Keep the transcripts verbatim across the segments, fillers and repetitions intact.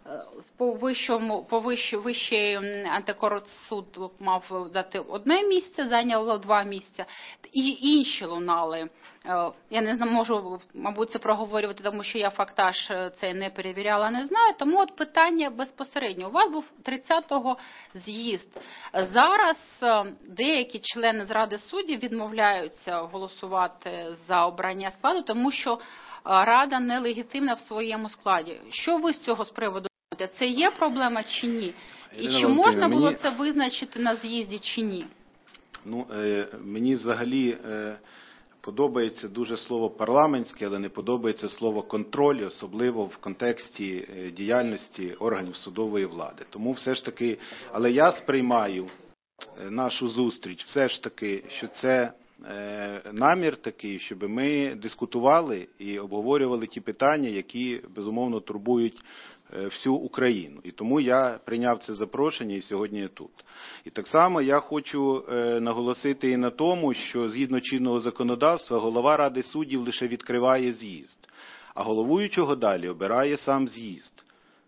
по вищому, по вищий, вищий антикорсуд мав дати одне місце, зайняло два місця, і інші лунали. Я не можу, мабуть, це проговорювати, тому що я фактаж це не перевіряла, не знаю. Тому от питання безпосередньо. У вас був тридцятого з'їзд. Зараз деякі члени з Ради суддів відмовляються голосувати за обрання складу, тому що Рада нелегітимна в своєму складі. Що ви з цього з приводу думаєте? Це є проблема чи ні? І чи можна було це визначити на з'їзді чи ні? Ну, е, мені взагалі е, подобається дуже слово парламентське, але не подобається слово контроль, особливо в контексті е, діяльності органів судової влади. Тому все ж таки, але я сприймаю е, нашу зустріч все ж таки, що це е, намір такий, щоб ми дискутували і обговорювали ті питання, які, безумовно, турбують всю Україну. І тому я прийняв це запрошення і сьогодні я тут. І так само я хочу е, наголосити і на тому, що згідно чинного законодавства голова Ради суддів лише відкриває з'їзд, а головуючого далі обирає сам з'їзд.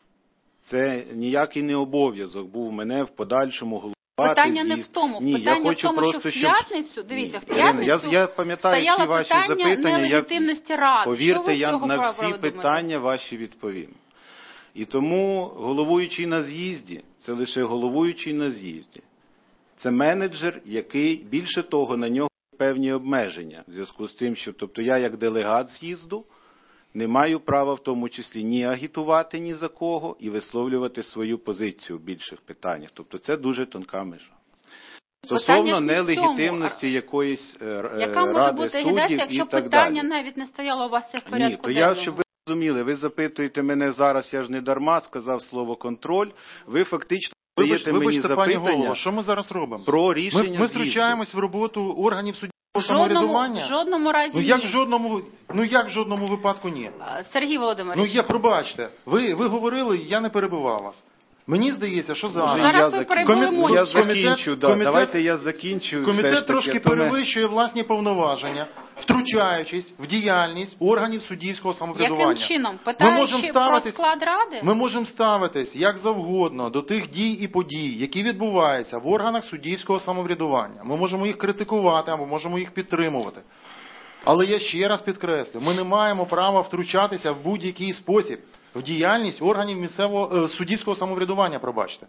Це ніякий не обов'язок був мене в подальшому головувати. Питання з'їзд. не в тому. Ні, питання я хочу в тому, просто, що в п'ятницю, щоб... дивіться, в Ірина, п'ятницю я, я пам'ятаю всі ваші запитання. Нелегітимності Ради. Повірте, я на всі питання ваші відповім. І тому головуючий на з'їзді – це лише головуючий на з'їзді. Це менеджер, який, більше того, на нього певні обмеження. В зв'язку з тим, що тобто я як делегат з'їзду не маю права в тому числі ні агітувати ні за кого і висловлювати свою позицію в більших питаннях. Тобто це дуже тонка межа. Стосовно нелегітимності якоїсь е, Яка може ради бути суддів агітація, і якщо так питання далі. навіть не стояло у вас це в порядку Ні, то денному? я, щоб ви розуміли, ви запитуєте мене зараз, я ж не дарма сказав слово контроль, ви фактично даєте мені вибачте, пані запитання голово, що ми зараз робимо? про рішення Ми, ми з'їзду. втручаємось в роботу органів суддівського В жодному, самоврядування? в жодному разі Ну як ні. в жодному, ну як в жодному випадку ні? Сергій Ну Володимирович. я, пробачте, ви, ви говорили, я не перебивав вас. Мені здається, що зараз... Зараз я ви зак... перебили комітет, мову. я Комітет- закінчу, да. комітет- давайте я закінчу. все ж Комітет таки, трошки то ми- перевищує власні повноваження, втручаючись в діяльність органів суддівського самоврядування. Яким чином? Ми можемо Питаючи про ставитись, склад Ради? ми можемо ставитись як завгодно до тих дій і подій, які відбуваються в органах суддівського самоврядування. Ми можемо їх критикувати або можемо їх підтримувати. Але я ще раз підкреслю, ми не маємо права втручатися в будь-який спосіб в діяльність органів місцевого суддівського самоврядування, пробачте.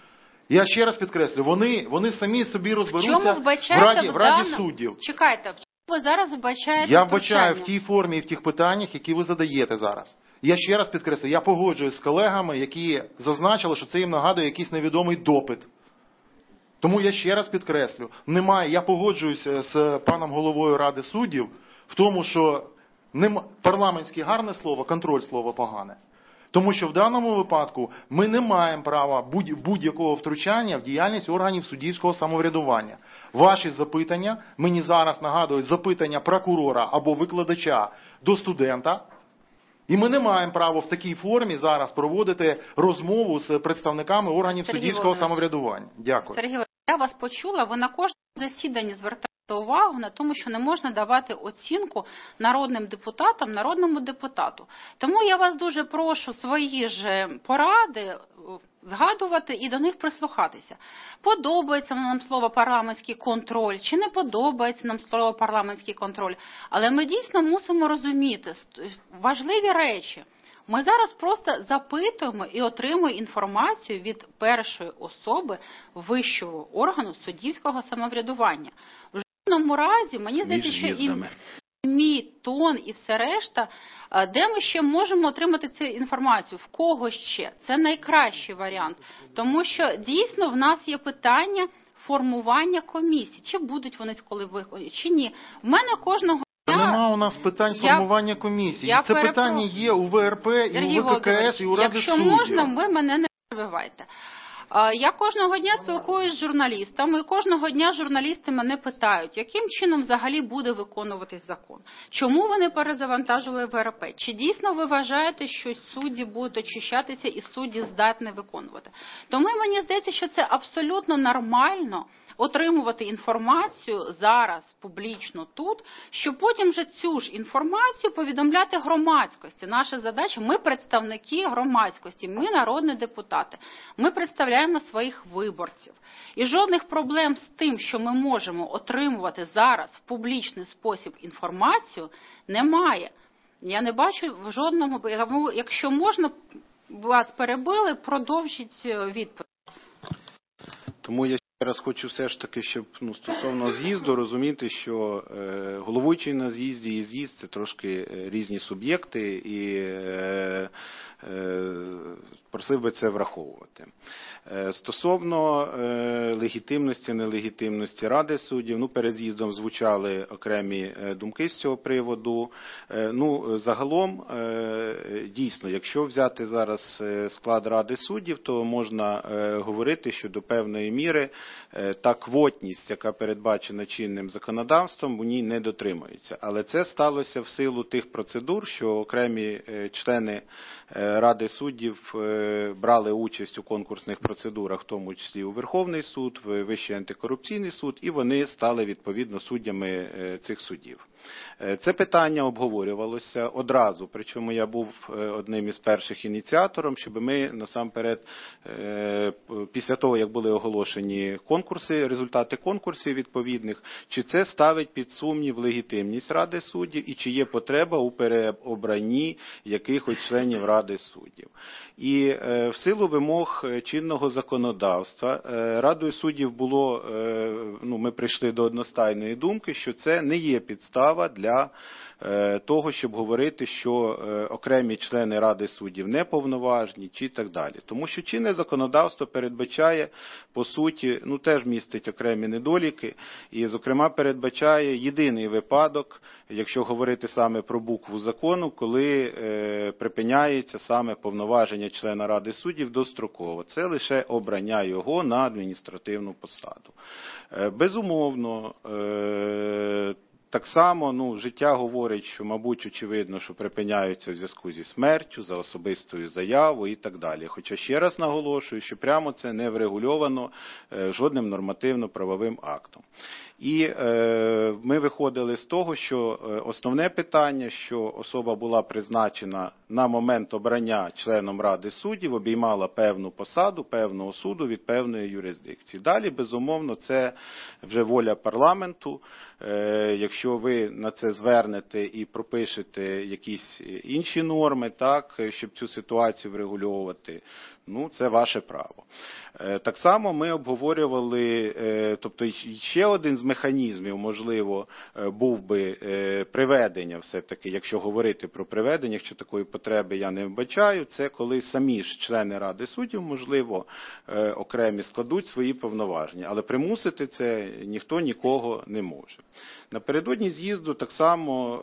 Я ще раз підкреслю, вони, вони самі собі розберуться в Раді, в Раді суддів. Чекайте, в чому ви зараз вбачаєте Я вбачаю в втручання? тій формі і в тих питаннях, які ви задаєте зараз. Я ще раз підкреслю, я погоджуюсь з колегами, які зазначили, що це їм нагадує якийсь невідомий допит. Тому я ще раз підкреслю, немає, я погоджуюся з паном головою Ради суддів в тому, що нема, парламентське гарне слово, контроль слово погане. Тому що в даному випадку ми не маємо права будь, будь-якого втручання в діяльність органів суддівського самоврядування. Ваші запитання, мені зараз нагадують запитання прокурора або викладача до студента. І ми не маємо права в такій формі зараз проводити розмову з представниками органів Сергій суддівського самоврядування. Дякую. Сергій Володимирович, я вас почула, ви на кожному засіданні звертаєте увагу на тому, що не можна давати оцінку народним депутатам, народному депутату. Тому я вас дуже прошу свої ж поради згадувати і до них прислухатися. Подобається нам слово парламентський контроль, чи не подобається нам слово парламентський контроль. Але ми дійсно мусимо розуміти важливі речі. Ми зараз просто запитуємо і отримуємо інформацію від першої особи вищого органу суддівського самоврядування. В жодному разі, мені здається, що і мій тон і все решта, де ми ще можемо отримати цю інформацію, в кого ще. Це найкращий варіант. Тому що дійсно в нас є питання формування комісій. Чи будуть вони коли виконані, чи ні. В мене кожного Та нема у нас питань я, формування комісії. я Це перепро... питання є у В Р П, і у В К К С, і у Ради якщо суддів. можна, ви мене не перебивайте. Я кожного дня спілкуюся з журналістами, і кожного дня журналісти мене питають, яким чином взагалі буде виконуватись закон. Чому ви не перезавантажили В Р П? Чи дійсно ви вважаєте, що судді будуть очищатися і судді здатні виконувати? Тому мені здається, що це абсолютно нормально отримувати інформацію зараз публічно тут, щоб потім вже цю ж інформацію повідомляти громадськості. Наша задача, ми представники громадськості, ми народні депутати, ми представляємо своїх виборців. І жодних проблем з тим, що ми можемо отримувати зараз в публічний спосіб інформацію, немає. Я не бачу в жодному, якщо можна, вас перебили, продовжіть відповідь. Тому я ще раз хочу все ж таки, щоб ну, стосовно з'їзду розуміти, що е, головуючий на з'їзді і з'їзд – це трошки різні суб'єкти, і е, е, просив би це враховувати. Е, стосовно е, легітимності, нелегітимності Ради суддів, ну, перед з'їздом звучали окремі думки з цього приводу. Е, ну, загалом, е, дійсно, якщо взяти зараз склад Ради суддів, то можна е, говорити, що до певної міри та квотність, яка передбачена чинним законодавством, в ній не дотримується. Але це сталося в силу тих процедур, що окремі члени Ради суддів брали участь у конкурсних процедурах, в тому числі у Верховний суд, в Вищий антикорупційний суд, і вони стали відповідно суддями цих судів. Це питання обговорювалося одразу, причому я був одним із перших ініціатором, щоб ми насамперед, після того, як були оголошені конкурси, результати конкурсів відповідних, чи це ставить під сумнів легітимність Ради суддів і чи є потреба у переобранні якихось членів Ради суддів. І в силу вимог чинного законодавства Радою суддів було, ну, ми прийшли до одностайної думки, що це не є підстава для того, щоб говорити, що окремі члени Ради суддів неповноважні чи так далі. Тому що чинне законодавство передбачає, по суті, ну теж містить окремі недоліки, і, зокрема, передбачає єдиний випадок, якщо говорити саме про букву закону, коли е, припиняється саме повноваження члена Ради суддів достроково. Це лише обрання його на адміністративну посаду. Е, безумовно, е, так само, ну, життя говорить, що, мабуть, очевидно, що припиняються в зв'язку зі смертю, за особистою заявою і так далі. Хоча ще раз наголошую, що прямо це не врегульовано е, жодним нормативно-правовим актом. І е, ми виходили з того, що основне питання, що особа була призначена на момент обрання членом Ради суддів, обіймала певну посаду, певного суду від певної юрисдикції. Далі, безумовно, це вже воля парламенту. Е, якщо ви на це звернете і пропишете якісь інші норми, так, щоб цю ситуацію врегульовувати, ну, це ваше право. Е, так само ми обговорювали, е, тобто ще один з механізмів, можливо, був би приведення все-таки, якщо говорити про приведення, якщо такої потреби я не вбачаю, це коли самі ж члени Ради суддів, можливо, окремі складуть свої повноваження, але примусити це ніхто нікого не може. Напередодні з'їзду так само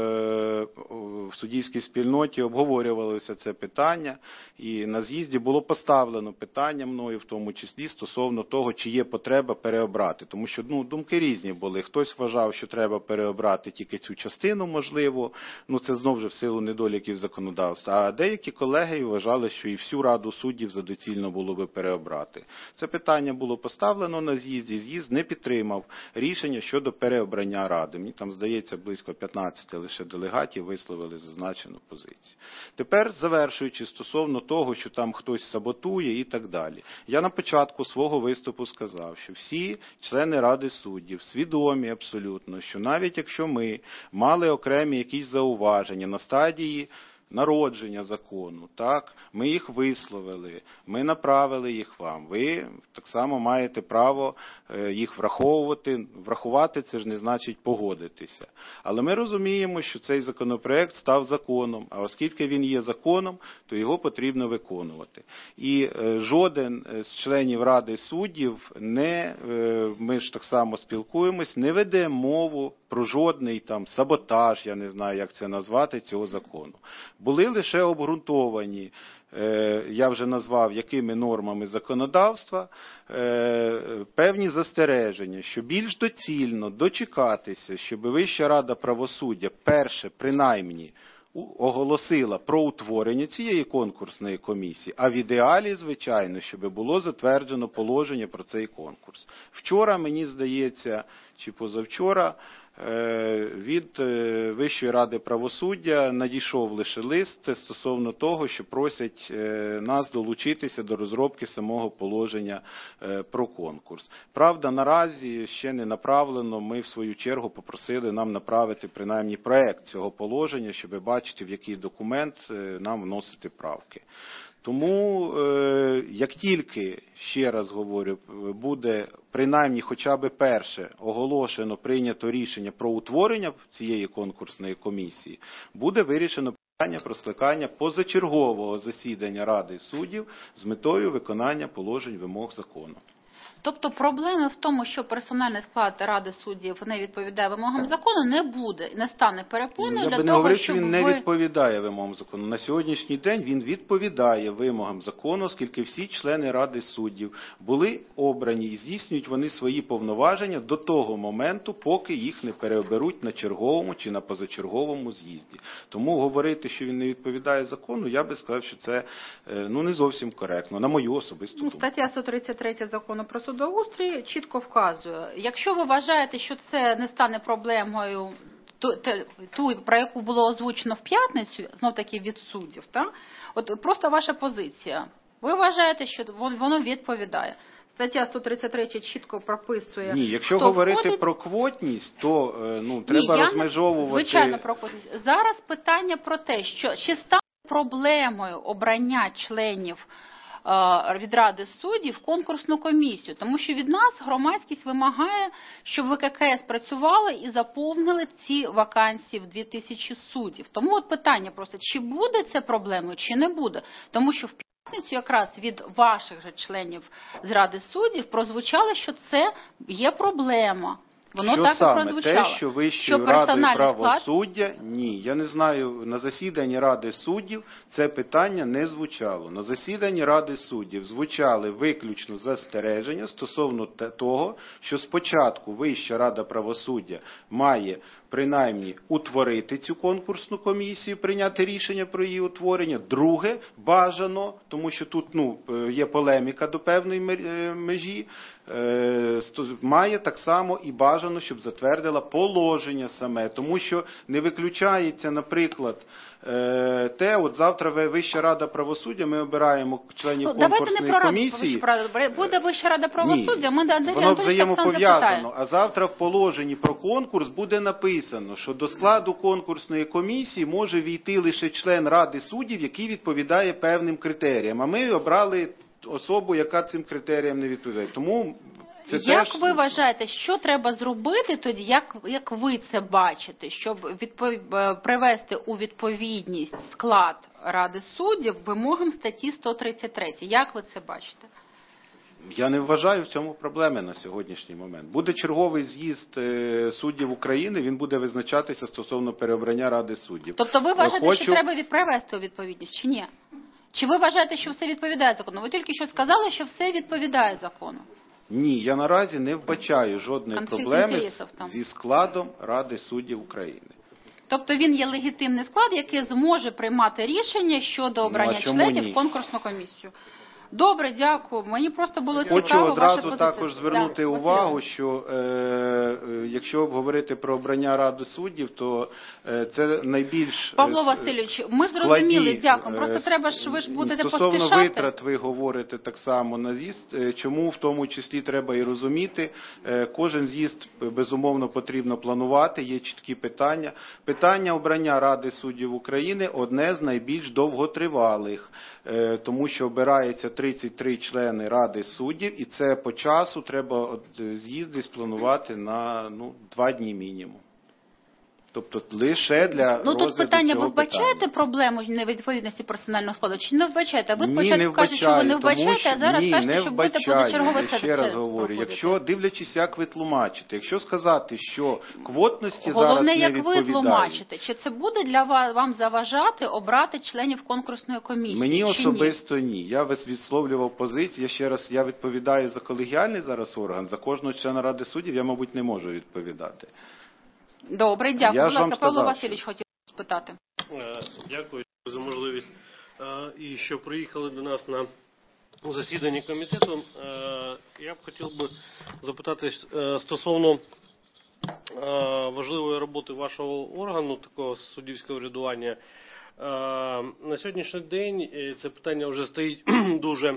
в суддівській спільноті обговорювалося це питання, і на з'їзді було поставлено питання мною, в тому числі, стосовно того, чи є потреба переобрати, тому що, ну, думки різні були. Хтось вважав, що треба переобрати тільки цю частину, можливо, ну це знову ж в силу недоліків законодавства, а деякі колеги вважали, що і всю Раду суддів за доцільно було би переобрати. Це питання було поставлено на з'їзді, з'їзд не підтримав рішення щодо переобрання Ради. Мені там, здається, близько п'ятнадцяти лише делегатів висловили зазначену позицію. Тепер, завершуючи стосовно того, що там хтось саботує і так далі. Я на початку свого виступу сказав, що всі члени Ради суддів свідомі абсолютно, що навіть якщо ми мали окремі якісь зауваження на стадії народження закону, так, ми їх висловили, ми направили їх вам. Ви так само маєте право їх враховувати. Врахувати це ж не значить погодитися. Але ми розуміємо, що цей законопроект став законом, а оскільки він є законом, то його потрібно виконувати. І жоден з членів Ради суддів не, ми ж так само спілкуємось, не веде мову про жодний там саботаж, я не знаю, як це назвати, цього закону. Були лише обґрунтовані, я вже назвав, якими нормами законодавства, певні застереження, що більш доцільно дочекатися, щоб Вища Рада правосуддя, перше, принаймні, оголосила про утворення цієї конкурсної комісії, а в ідеалі, звичайно, щоб було затверджено положення про цей конкурс. Вчора, мені здається, чи позавчора, від Вищої ради правосуддя надійшов лише лист, це стосовно того, що просять нас долучитися до розробки самого положення про конкурс. Правда, наразі ще не направлено, ми в свою чергу попросили нам направити принаймні проект цього положення, щоб бачити, в який документ нам вносити правки. Тому, як тільки, ще раз говорю, буде принаймні хоча б перше оголошено, прийнято рішення про утворення цієї конкурсної комісії, буде вирішено питання про скликання позачергового засідання Ради суддів з метою виконання положень вимог закону. Тобто проблеми в тому, що персональний склад Ради суддів не відповідає вимогам закону, не буде, не стане перепоною Я для би не того, говорив, щоб що він не ви... відповідає вимогам закону. На сьогоднішній день він відповідає вимогам закону, оскільки всі члени Ради суддів були обрані і здійснюють вони свої повноваження до того моменту, поки їх не переоберуть на черговому чи на позачерговому з'їзді. Тому говорити, що він не відповідає закону, я би сказав, що це ну, не зовсім коректно, на мою особисту ну, думку. Стаття сто тридцять три закону про судоустрій чітко вказує, якщо ви вважаєте, що це не стане проблемою, ту, ту, про яку було озвучено в п'ятницю, знов таки від суддів, та? От просто ваша позиція. Ви вважаєте, що воно відповідає. Стаття сто тридцять три чітко прописує, Ні, якщо хто говорити входить... про квотність, то ну, треба Ні, розмежовувати... Звичайно, про квотність. Зараз питання про те, що чи стане проблемою обрання членів від Ради суддів конкурсну комісію, тому що від нас громадськість вимагає, щоб В К К С працювали і заповнили ці вакансії в дві тисячі суддів. Тому от питання просто, чи буде це проблемою, чи не буде, тому що в п'ятницю якраз від ваших же членів з Ради суддів прозвучало, що це є проблема. Воно що так саме? і прозвучало. Те, що Вищою Радою правосуддя, склад... ні. Я не знаю, на засіданні Ради суддів це питання не звучало. На засіданні Ради суддів звучали виключно застереження стосовно того, що спочатку Вища Рада правосуддя має принаймні утворити цю конкурсну комісію, прийняти рішення про її утворення. Друге, бажано, тому що тут ну, є полеміка до певної межі, має так само і бажано, щоб затвердила положення саме. Тому що не виключається, наприклад, те, от завтра Вища Рада правосуддя, ми обираємо членів ну, конкурсної не комісії. Раду, буде Вища Рада правосуддя, Ні, ми Андрій воно Анатолійович взаємопов'язано. А завтра в положенні про конкурс буде написано, що до складу конкурсної комісії може війти лише член Ради суддів, який відповідає певним критеріям. А ми обрали особу, яка цим критеріям не відповідає. Тому це як теж... ви вважаєте, що треба зробити тоді, як, як ви це бачите, щоб відпов... привести у відповідність склад Ради суддів вимогам статті сто тридцять три? Як ви це бачите? Я не вважаю в цьому проблеми на сьогоднішній момент. Буде черговий з'їзд суддів України, він буде визначатися стосовно переобрання Ради суддів. Тобто ви вважаєте, Хочу... що треба привести у відповідність, чи ні? Чи ви вважаєте, що все відповідає закону? Ви тільки що сказали, що все відповідає закону. Ні, я наразі не вбачаю жодної Конфлікт проблеми там. зі складом Ради суддів України. Тобто він є легітимний склад, який зможе приймати рішення щодо обрання ну, членів ні? в конкурсну комісію. Добре, дякую. Мені просто було Хочу цікаво ваша одразу позиція. також звернути да, увагу, що е, е, якщо говорити про обрання Ради суддів, то е, це найбільш Павло е, Васильович, ми складні, зрозуміли, дякую. Просто е, треба ж, ви ж будете стосовно поспішати. витрат ви говорите так само на з'їзд, е, чому в тому числі треба і розуміти, е, кожен з'їзд безумовно потрібно планувати, є чіткі питання. Питання обрання Ради суддів України одне з найбільш довготривалих, е, тому що обирається тридцять три члени Ради суддів, і це по часу треба з'їзди спланувати на ну, два дні мінімум. Тобто лише для ну, розгляду тут питання, цього ви вбачаєте питання. проблему невідповідності персонального складу, чи не вбачаєте? Ви Ні, спочатку не кажете, що ви не вбачаю, тому вбачаєте, що- а зараз ні, кажете, не що будете вбачаю. позачергове Я це ще раз це говорю, проходити. якщо дивлячись, як ви тлумачите, якщо сказати, що квотності Головне, зараз не як ви відповідають, тлумачите, чи це буде для вас вам заважати обрати членів конкурсної комісії? мені чи особисто ні. Я вис- висловлював позицію, я ще раз, я відповідаю за колегіальний зараз орган, за кожного члена Ради суддів я, мабуть, не можу відповідати. Ні? Добре, Я дякую. ж Будь вам ласка, Павло сказав, Васильович хотів спитати. Дякую за можливість і що приїхали до нас на засідання комітету. Я б хотів би запитати стосовно важливої роботи вашого органу, такого суддівського врядування. На сьогоднішній день це питання вже стоїть дуже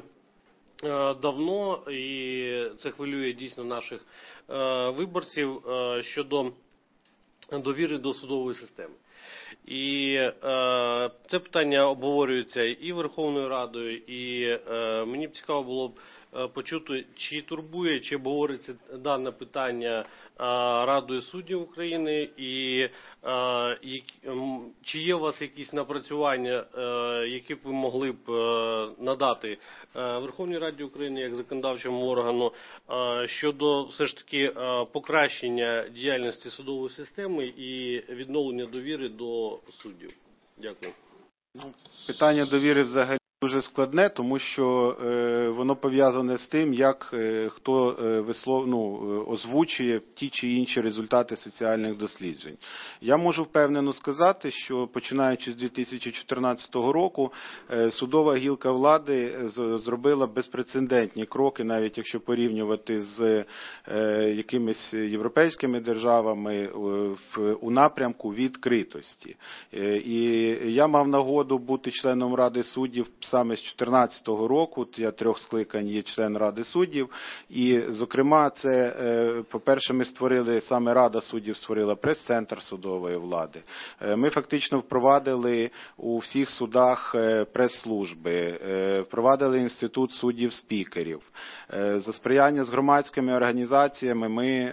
давно, і це хвилює дійсно наших виборців щодо довіри до судової системи. І е, це питання обговорюється і Верховною Радою, і е, мені б цікаво було б почути, чи турбує, чи обговорюється дане питання е, Радою суддів України, і е, чи є у вас якісь напрацювання, е, які б ви могли б е, надати е, Верховній Раді України як законодавчому органу е, щодо все ж таки е, покращення діяльності судової системи і відновлення довіри до суддів. Дякую. Питання довіри взагалі дуже складне, тому що е, воно пов'язане з тим, як е, хто е, вислов, ну, озвучує ті чи інші результати соціальних досліджень. Я можу впевнено сказати, що починаючи з дві тисячі чотирнадцятого року е, судова гілка влади з, зробила безпрецедентні кроки, навіть якщо порівнювати з е, якимись європейськими державами е, в, у напрямку відкритості. Е, і я мав нагоду бути членом Ради суддів саме з дві тисячі чотирнадцятого року, я трьох скликань є член Ради суддів, і, зокрема, це, по-перше, ми створили, саме Рада суддів створила прес-центр судової влади. Ми фактично впровадили у всіх судах прес-служби, впровадили інститут суддів-спікерів. За сприяння з громадськими організаціями ми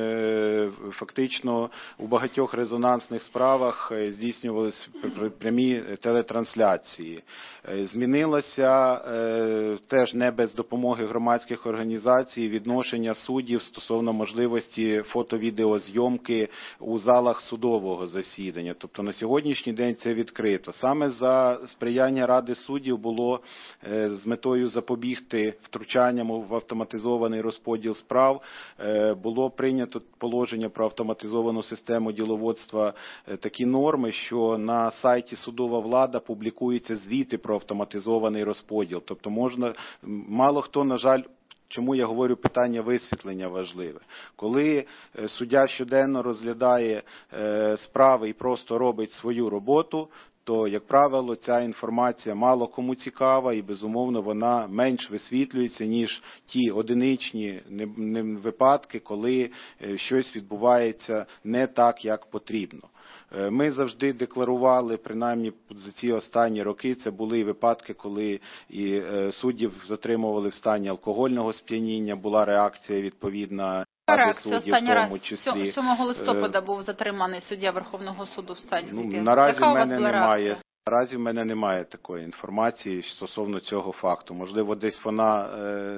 фактично у багатьох резонансних справах здійснювалися прямі телетрансляції. Змінилося е, теж не без допомоги громадських організацій відношення суддів стосовно можливості фото-відеозйомки у залах судового засідання. Тобто на сьогоднішній день це відкрито. Саме за сприяння Ради суддів було е, з метою запобігти втручанням в автоматизований розподіл справ, е, було прийнято положення про автоматизовану систему діловодства, е, такі норми, що на сайті судова влада публікуються звіти про автоматизований розподіл. Тобто можна, мало хто, на жаль, чому я говорю питання висвітлення важливе. Коли суддя щоденно розглядає е, справи і просто робить свою роботу, то, як правило, ця інформація мало кому цікава і, безумовно, вона менш висвітлюється, ніж ті одиничні випадки, коли щось відбувається не так, як потрібно. Ми завжди декларували, принаймні за ці останні роки, це були випадки, коли і суддів затримували в стані алкогольного сп'яніння, була реакція відповідна. Реакція останній раз сьомого листопада був затриманий суддя Верховного суду в стані. Ну, наразі в мене немає. Наразі в мене немає такої інформації стосовно цього факту. Можливо, десь вона,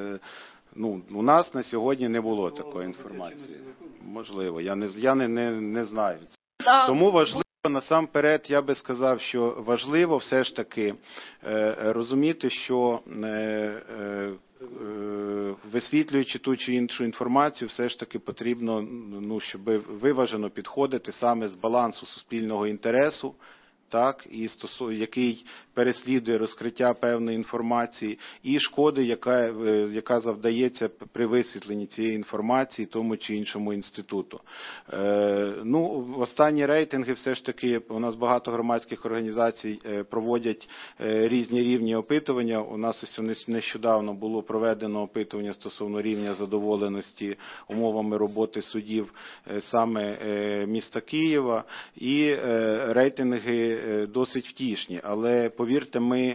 ну, у нас на сьогодні не було такої інформації. Можливо, я не, я не, не, не знаю. Тому важливо, насамперед, я би сказав, що важливо все ж таки е, розуміти, що е, е, висвітлюючи ту чи іншу інформацію, все ж таки потрібно, ну, щоб виважено підходити саме з балансу суспільного інтересу, так, і стосу, який переслідує розкриття певної інформації, і шкоди, яка, яка завдається при висвітленні цієї інформації тому чи іншому інституту. Е, ну, останні рейтинги все ж таки, у нас багато громадських організацій проводять різні рівні опитування. У нас ось нещодавно було проведено опитування стосовно рівня задоволеності умовами роботи суддів саме міста Києва, і рейтинги досить втішні, але, повірте, ми,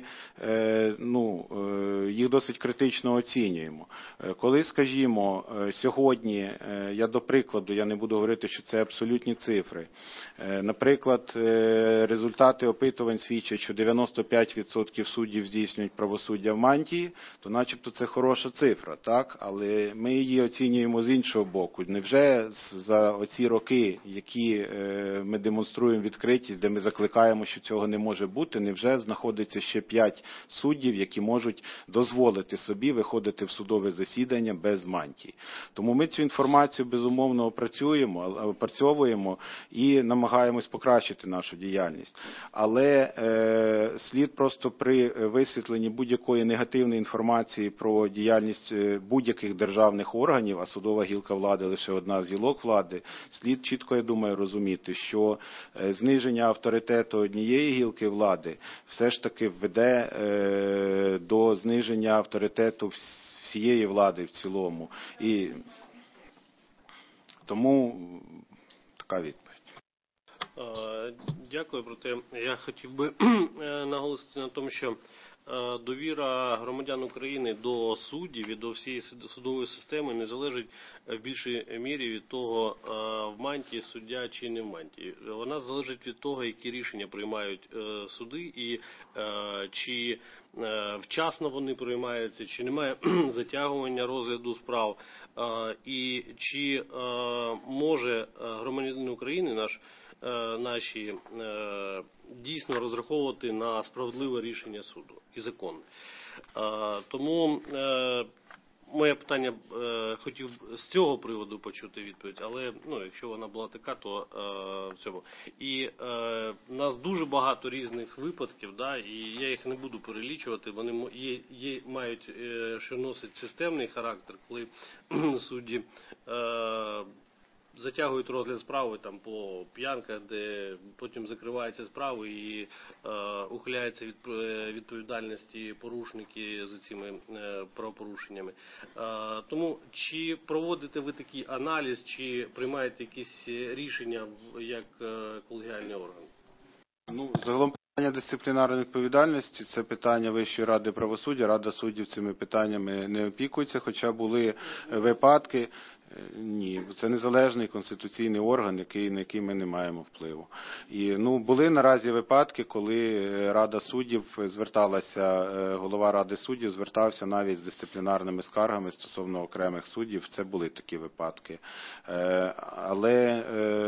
ну, їх досить критично оцінюємо. Коли, скажімо, сьогодні, я до прикладу, я не буду говорити, що це абсолютні цифри, наприклад, результати опитувань свідчать, що дев'яносто п'ять відсотків суддів здійснюють правосуддя в мантії, то начебто це хороша цифра, так? Але ми її оцінюємо з іншого боку. Невже за оці роки, які ми демонструємо відкритість, де ми закликаємо, що цього не може бути, невже знаходиться ще п'ять суддів, які можуть дозволити дозволити собі виходити в судове засідання без мантії. Тому ми цю інформацію безумовно опрацюємо, опрацьовуємо і намагаємось покращити нашу діяльність. Але е, слід просто при висвітленні будь-якої негативної інформації про діяльність будь-яких державних органів, а судова гілка влади лише одна з гілок влади, слід чітко, я думаю, розуміти, що зниження авторитету однієї гілки влади все ж таки веде е, до зниження авторитету всієї влади в цілому. І тому така відповідь. Дякую. Проте я хотів би наголосити на тому, що довіра громадян України до суддів і до всієї судової системи не залежить в більшій мірі від того, в мантії суддя чи не в мантії. Вона залежить від того, які рішення приймають суди і чи вчасно вони приймаються, чи немає затягування розгляду справ, і чи може громадянин України, наш наші дійсно розраховувати на справедливе рішення суду і законне. Тому моє питання, хотів з цього приводу почути відповідь, але ну, якщо вона була така, то в цьому. І у нас дуже багато різних випадків, да, і я їх не буду перелічувати, вони є, є, мають, що носить системний характер, коли судді затягують розгляд справи там по п'янках, де потім закриваються справи і е, ухиляються від відповідальності порушники за цими е, правопорушеннями. Е, тому чи проводите ви такий аналіз, чи приймаєте якісь рішення як е, колегіальний орган? Ну, загалом питання дисциплінарної відповідальності – це питання Вищої ради правосуддя. Рада суддів цими питаннями не опікується, хоча були випадки. Ні, це незалежний конституційний орган, який, на який ми не маємо впливу. І, ну, були наразі випадки, коли Рада суддів зверталася, голова Ради суддів звертався навіть з дисциплінарними скаргами стосовно окремих суддів. Це були такі випадки. Але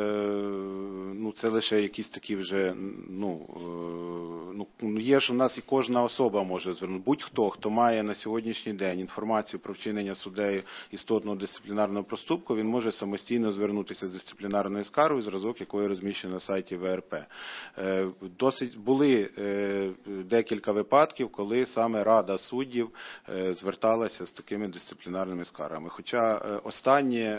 ну, це лише якісь такі вже, ну, ну, є ж у нас і кожна особа може звернути. Будь-хто, хто має на сьогоднішній день інформацію про вчинення суддею істотного дисциплінарного проступку, він може самостійно звернутися з дисциплінарною скаргою, зразок якої розміщено на сайті В Р П. Досить були декілька випадків, коли саме Рада суддів зверталася з такими дисциплінарними скаргами. Хоча останнє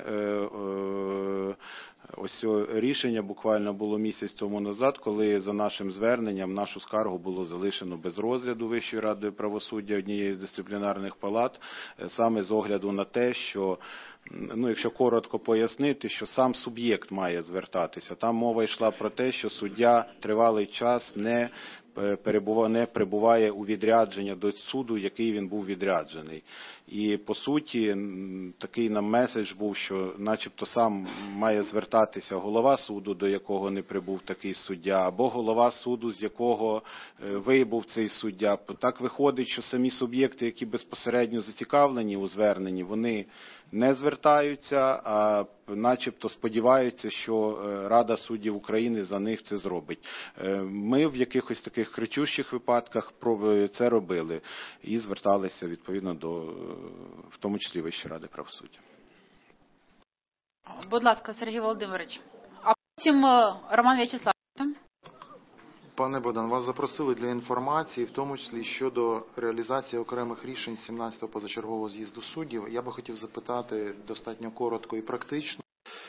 ось рішення буквально було місяць тому назад, коли за нашим зверненням нашу скаргу було залишено без розгляду Вищої ради правосуддя однієї з дисциплінарних палат, саме з огляду на те, що, ну, якщо коротко пояснити, що сам суб'єкт має звертатися. Там мова йшла про те, що суддя тривалий час не перебуває, не перебуває у відрядження до суду, який він був відряджений. І, по суті, такий нам меседж був, що начебто сам має звертатися голова суду, до якого не прибув такий суддя, або голова суду, з якого вибув цей суддя. Так виходить, що самі суб'єкти, які безпосередньо зацікавлені у зверненні, вони не звертаються, а начебто сподіваються, що Рада суддів України за них це зробить. Ми в якихось таких кричущих випадках це робили і зверталися відповідно до, в тому числі, Вищої ради правосуддя. Будь ласка, Сергій Володимирович. А потім Роман В'ячеславович. Пане Богдан, вас запросили для інформації, в тому числі щодо реалізації окремих рішень сімнадцятого позачергового з'їзду суддів. Я би хотів запитати достатньо коротко і практично,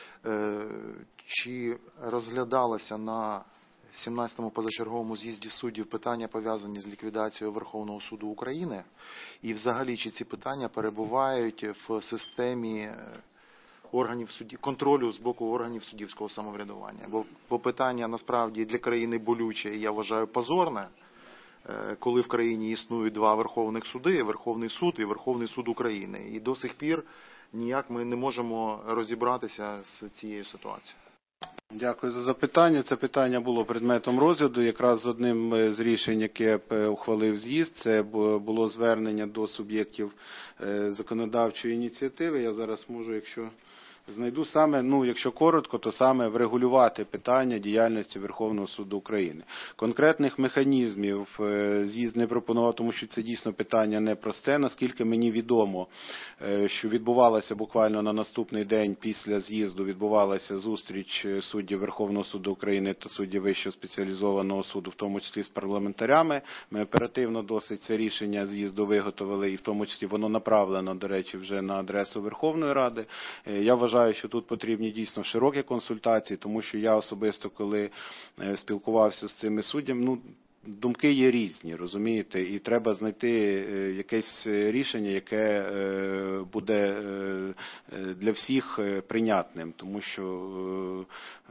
чи розглядалося на сімнадцятому позачерговому з'їзді суддів питання, пов'язані з ліквідацією Верховного суду України, і взагалі, чи ці питання перебувають в системі органів судді, контролю з боку органів суддівського самоврядування. Бо, бо питання насправді для країни болюче і, я вважаю, позорне, коли в країні існують два верховних суди, Верховний суд і Верховний суд України. І до сих пір ніяк ми не можемо розібратися з цією ситуацією. Дякую за запитання. Це питання було предметом розгляду. Якраз одним з рішень, яке ухвалив з'їзд, це було звернення до суб'єктів законодавчої ініціативи. Я зараз можу, якщо Знайду саме, ну, якщо коротко, то саме врегулювати питання діяльності Верховного суду України. Конкретних механізмів з'їзд не пропонував, тому що це дійсно питання непросте. Наскільки мені відомо, що відбувалася буквально на наступний день після з'їзду, відбувалася зустріч суддів Верховного суду України та суддів Вищого спеціалізованого суду, в тому числі з парламентарями. Ми оперативно досить це рішення з'їзду виготовили, і в тому числі воно направлено, до речі, вже на адресу Верховної Ради. Я вважаю, що тут потрібні дійсно широкі консультації, тому що я особисто, коли спілкувався з цими суддями, ну, думки є різні, розумієте, і треба знайти якесь рішення, яке буде для всіх прийнятним, тому що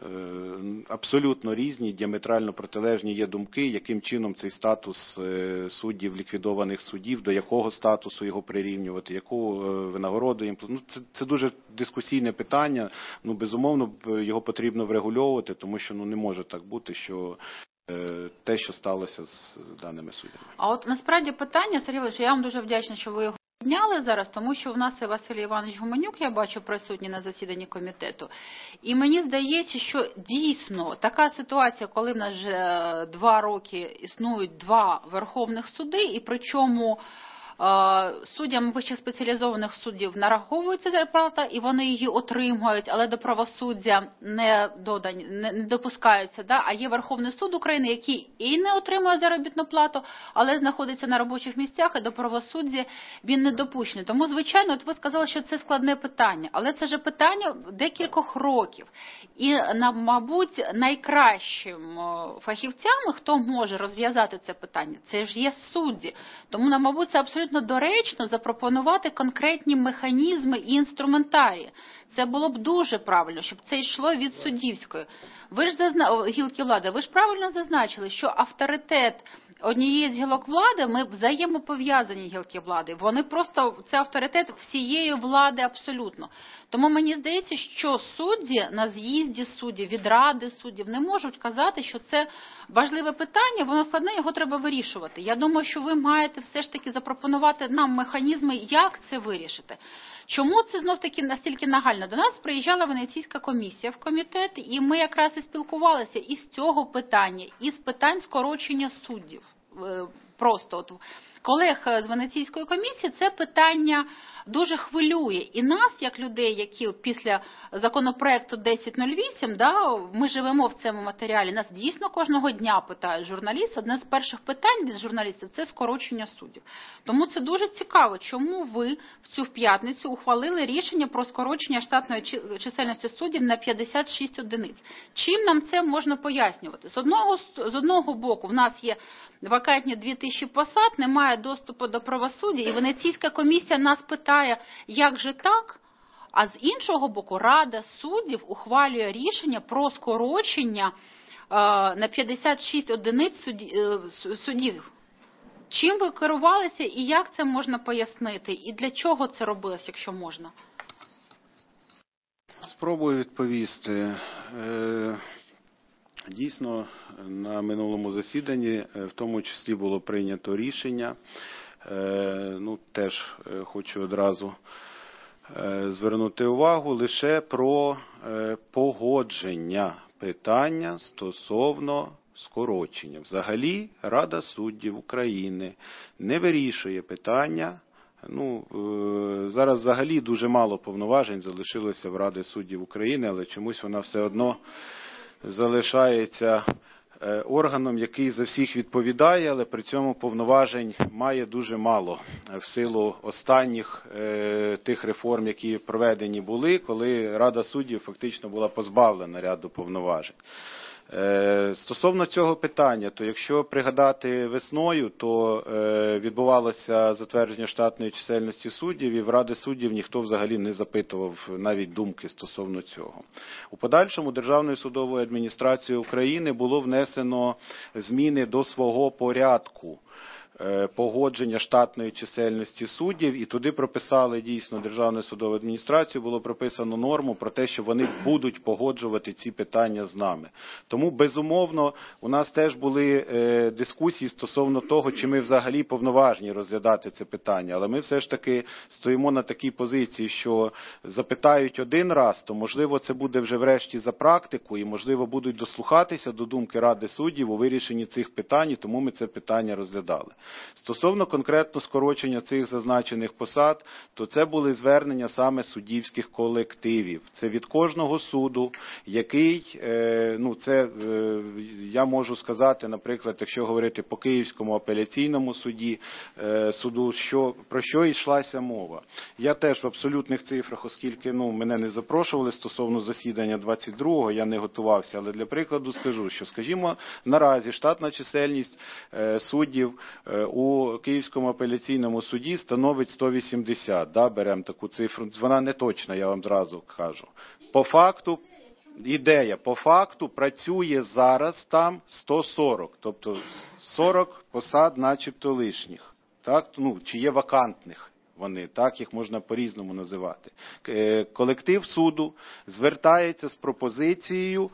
абсолютно різні, діаметрально протилежні є думки, яким чином цей статус суддів, ліквідованих судів, до якого статусу його прирівнювати, яку винагороду їм. Ну, це, це дуже дискусійне питання, ну, безумовно, його потрібно врегульовувати, тому що ну, не може так бути, що те, що сталося з даними суддями. А от насправді питання, Сергій Володимирович, я вам дуже вдячна, що ви його підняли зараз, тому що в нас і Василь Іванович Гуменюк, я бачу, присутній на засіданні комітету. І мені здається, що дійсно така ситуація, коли в нас вже два роки існують два верховних суди, і причому суддям вищих спеціалізованих суддів нараховується зарплата, і вони її отримують, але до правосуддя не додані, не, не допускаються. Да? А є Верховний суд України, який і не отримує заробітну плату, але знаходиться на робочих місцях, і до правосуддя він не допущений. Тому, звичайно, от ви сказали, що це складне питання, але це ж питання декількох років. І, мабуть, найкращим фахівцями, хто може розв'язати це питання, це ж є судді. Тому, мабуть, це абсолютно доречно запропонувати конкретні механізми і інструментарії. Це було б дуже правильно, щоб це йшло від суддівської. Ви ж зазна... гілки влади, ви ж правильно зазначили, що авторитет однієї з гілок влади, ми взаємопов'язані гілки влади. Вони просто, це авторитет всієї влади абсолютно. Тому мені здається, що судді на з'їзді суддів, від ради суддів не можуть казати, що це важливе питання, воно складне, його треба вирішувати. Я думаю, що ви маєте все ж таки запропонувати нам механізми, як це вирішити. Чому це знов-таки настільки нагально? До нас приїжджала Венеційська комісія в комітет, і ми якраз і спілкувалися із цього питання, із питань скорочення суддів. Просто от колег з Венеційської комісії це питання дуже хвилює. І нас, як людей, які після законопроекту десять нуль вісім, да, ми живемо в цьому матеріалі, нас дійсно кожного дня питають журналісти. Одне з перших питань від журналістів – це скорочення суддів. Тому це дуже цікаво, чому ви в цю п'ятницю ухвалили рішення про скорочення штатної чисельності суддів на п'ятдесят шість одиниць. Чим нам це можна пояснювати? З одного, з одного боку в нас є вакантні дві тисячі посад, немає доступу до правосуддя, і Венеційська комісія нас питає, як же так? А з іншого боку, Рада суддів ухвалює рішення про скорочення е, на п'ятдесят шість одиниць судді, е, суддів. Чим ви керувалися і як це можна пояснити? І для чого це робилось, якщо можна? Спробую відповісти. Е... Дійсно, на минулому засіданні в тому числі було прийнято рішення, ну, теж хочу одразу звернути увагу, лише про погодження питання стосовно скорочення. Взагалі, Рада суддів України не вирішує питання. Ну, зараз взагалі дуже мало повноважень залишилося в Раді суддів України, але чомусь вона все одно залишається органом, який за всіх відповідає, але при цьому повноважень має дуже мало в силу останніх е, тих реформ, які проведені були, коли Рада суддів фактично була позбавлена ряду повноважень. Е, стосовно цього питання, то якщо пригадати весною, то е, відбувалося затвердження штатної чисельності суддів, і в Ради суддів ніхто взагалі не запитував навіть думки стосовно цього. У подальшому Державною судовою адміністрацією України було внесено зміни до свого порядку погодження штатної чисельності суддів, і туди прописали дійсно Державну судову адміністрацію, було прописано норму про те, що вони будуть погоджувати ці питання з нами. Тому, безумовно, у нас теж були дискусії стосовно того, чи ми взагалі повноважні розглядати це питання, але ми все ж таки стоїмо на такій позиції, що запитають один раз, то можливо це буде вже врешті за практику і можливо будуть дослухатися до думки Ради суддів у вирішенні цих питань, і тому ми це питання розглядали. Стосовно конкретно скорочення цих зазначених посад, то це були звернення саме суддівських колективів. Це від кожного суду, який, ну це я можу сказати, наприклад, якщо говорити по Київському апеляційному суді, суду, що, про що йшлася мова. Я теж в абсолютних цифрах, оскільки ну, мене не запрошували стосовно засідання двадцять другого, я не готувався, але для прикладу скажу, що, скажімо, наразі штатна чисельність суддів у Київському апеляційному суді становить сто вісімдесят, да, беремо таку цифру, вона не точна, я вам зразу кажу. По факту, ідея, по факту працює зараз там сто сорок, тобто сорок посад начебто лишніх, так, ну, чи є вакантних. Вони, так, їх можна по-різному називати. Колектив суду звертається з пропозицією,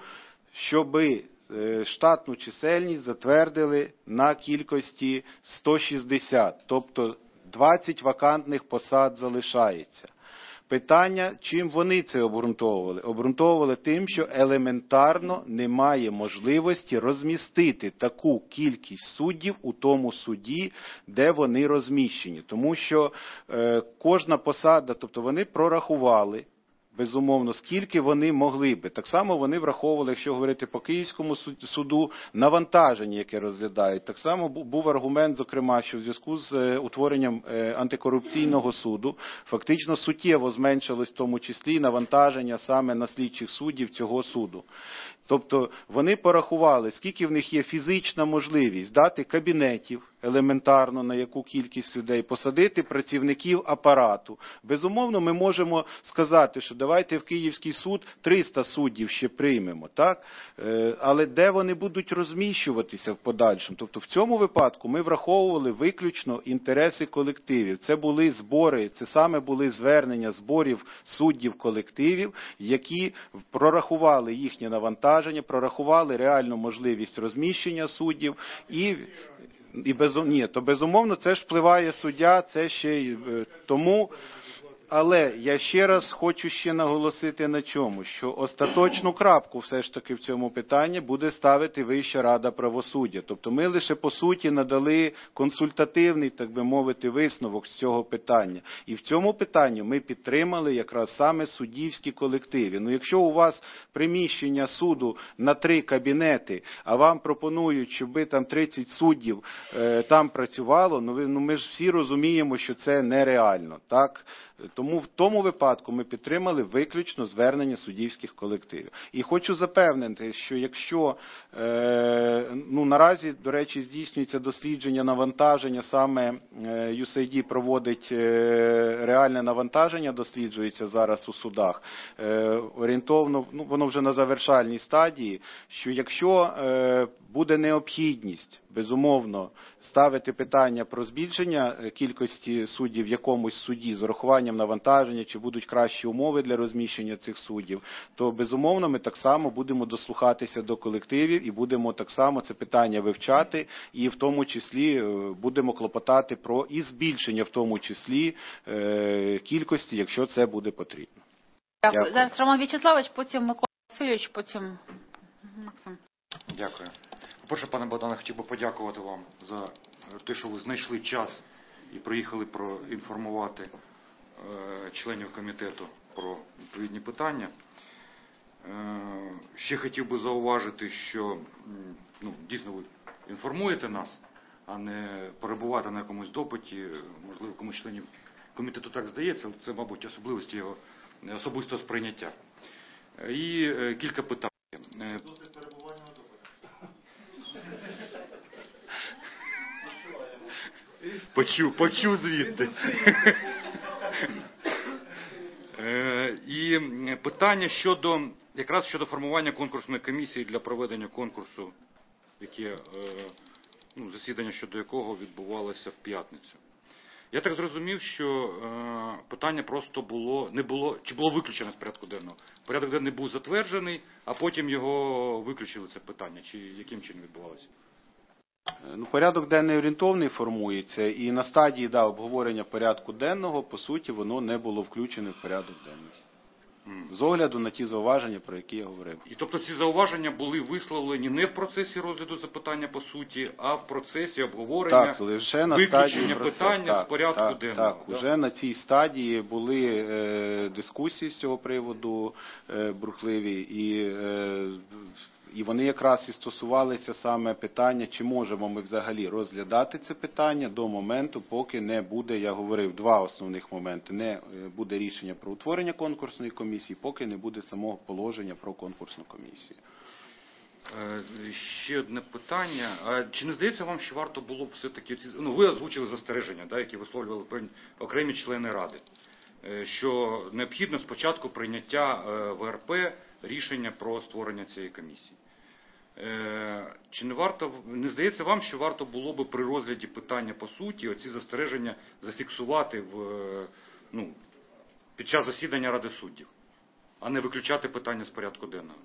щоби штатну чисельність затвердили на кількості сто шістдесят, тобто двадцять вакантних посад залишається. Питання, чим вони це обґрунтовували? Обґрунтовували тим, що елементарно немає можливості розмістити таку кількість суддів у тому суді, де вони розміщені. Тому що е, кожна посада, тобто вони прорахували, безумовно, скільки вони могли би. Так само вони враховували, якщо говорити по Київському суду, навантаження, яке розглядають. Так само був аргумент, зокрема, що в зв'язку з утворенням антикорупційного суду фактично суттєво зменшилось в тому числі навантаження саме на слідчих суддів цього суду. Тобто вони порахували, скільки в них є фізична можливість дати кабінетів елементарно на яку кількість людей, посадити працівників апарату. Безумовно, ми можемо сказати, що давайте в Київський суд триста суддів ще приймемо, так? Але де вони будуть розміщуватися в подальшому? Тобто в цьому випадку ми враховували виключно інтереси колективів. Це були збори, це саме були звернення зборів суддів колективів, які прорахували їхнє навантаження, прорахували реальну можливість розміщення суддів і І без, ні, то безумовно це ж впливає суддя, це ще й тому. Але я ще раз хочу ще наголосити на чому, що остаточну крапку все ж таки в цьому питанні буде ставити Вища Рада правосуддя. Тобто ми лише по суті надали консультативний, так би мовити, висновок з цього питання. І в цьому питанні ми підтримали якраз саме суддівські колективи. Ну якщо у вас приміщення суду на три кабінети, а вам пропонують, щоб там тридцять суддів е, там працювало, ну, ви, ну ми ж всі розуміємо, що це нереально, так? Тому в тому випадку ми підтримали виключно звернення суддівських колективів. І хочу запевнити, що якщо е, ну, наразі, до речі, здійснюється дослідження навантаження, саме ю ес ей ді проводить е, реальне навантаження, досліджується зараз у судах, е, орієнтовно, ну, воно вже на завершальній стадії, що якщо е, буде необхідність, безумовно, ставити питання про збільшення кількості суддів в якомусь суді з урахуванням навантаження, чи будуть кращі умови для розміщення цих суддів, то, безумовно, ми так само будемо дослухатися до колективів і будемо так само це питання вивчати, і в тому числі будемо клопотати про і збільшення, в тому числі, кількості, якщо це буде потрібно. Дякую. Дякую. Зараз Роман В'ячеславович, потім Микола Васильович, потім Максим. Дякую. По-перше, пане Богдане, хотів би подякувати вам за те, що ви знайшли час і приїхали проінформувати е, членів комітету про відповідні питання. Е, ще хотів би зауважити, що ну, дійсно ви інформуєте нас, а не перебувати на якомусь допиті, можливо, комусь членів комітету так здається, але це, мабуть, особливості його особистого сприйняття. І е, кілька питань. Досить перебування на допитах. Почув, почув звідти. І питання щодо, якраз щодо формування конкурсної комісії для проведення конкурсу, яке ну, засідання щодо якого відбувалося в п'ятницю. Я так зрозумів, що е, питання просто було, не було, чи було виключено з порядку денного. Порядок денний був затверджений, а потім його виключили, це питання, чи яким чином відбувалося? Ну, порядок денний орієнтовний формується, і на стадії да, обговорення порядку денного, по суті, воно не було включене в порядок денний. З огляду на ті зауваження, про які я говорив. І тобто ці зауваження були висловлені не в процесі розгляду запитання по суті, а в процесі обговорення, так, лише на виключення стадії питання так, з порядку так, денного. Так, да? уже на цій стадії були е, дискусії з цього приводу е, бурхливі, і, е, і вони якраз і стосувалися саме питання, чи можемо ми взагалі розглядати це питання до моменту, поки не буде, я говорив, два основних моменти, не буде рішення про утворення конкурсної комісії, поки не буде самого положення про конкурсну комісію. Ще одне питання. А чи не здається вам, що варто було б все-таки, ну ви озвучили застереження, да, які висловлювали окремі члени Ради, що необхідно спочатку прийняття В Р П рішення про створення цієї комісії. Чи не варто, не здається вам, що варто було б при розгляді питання по суті оці застереження зафіксувати в, ну, під час засідання Ради суддів, а не виключати питання з порядку денного?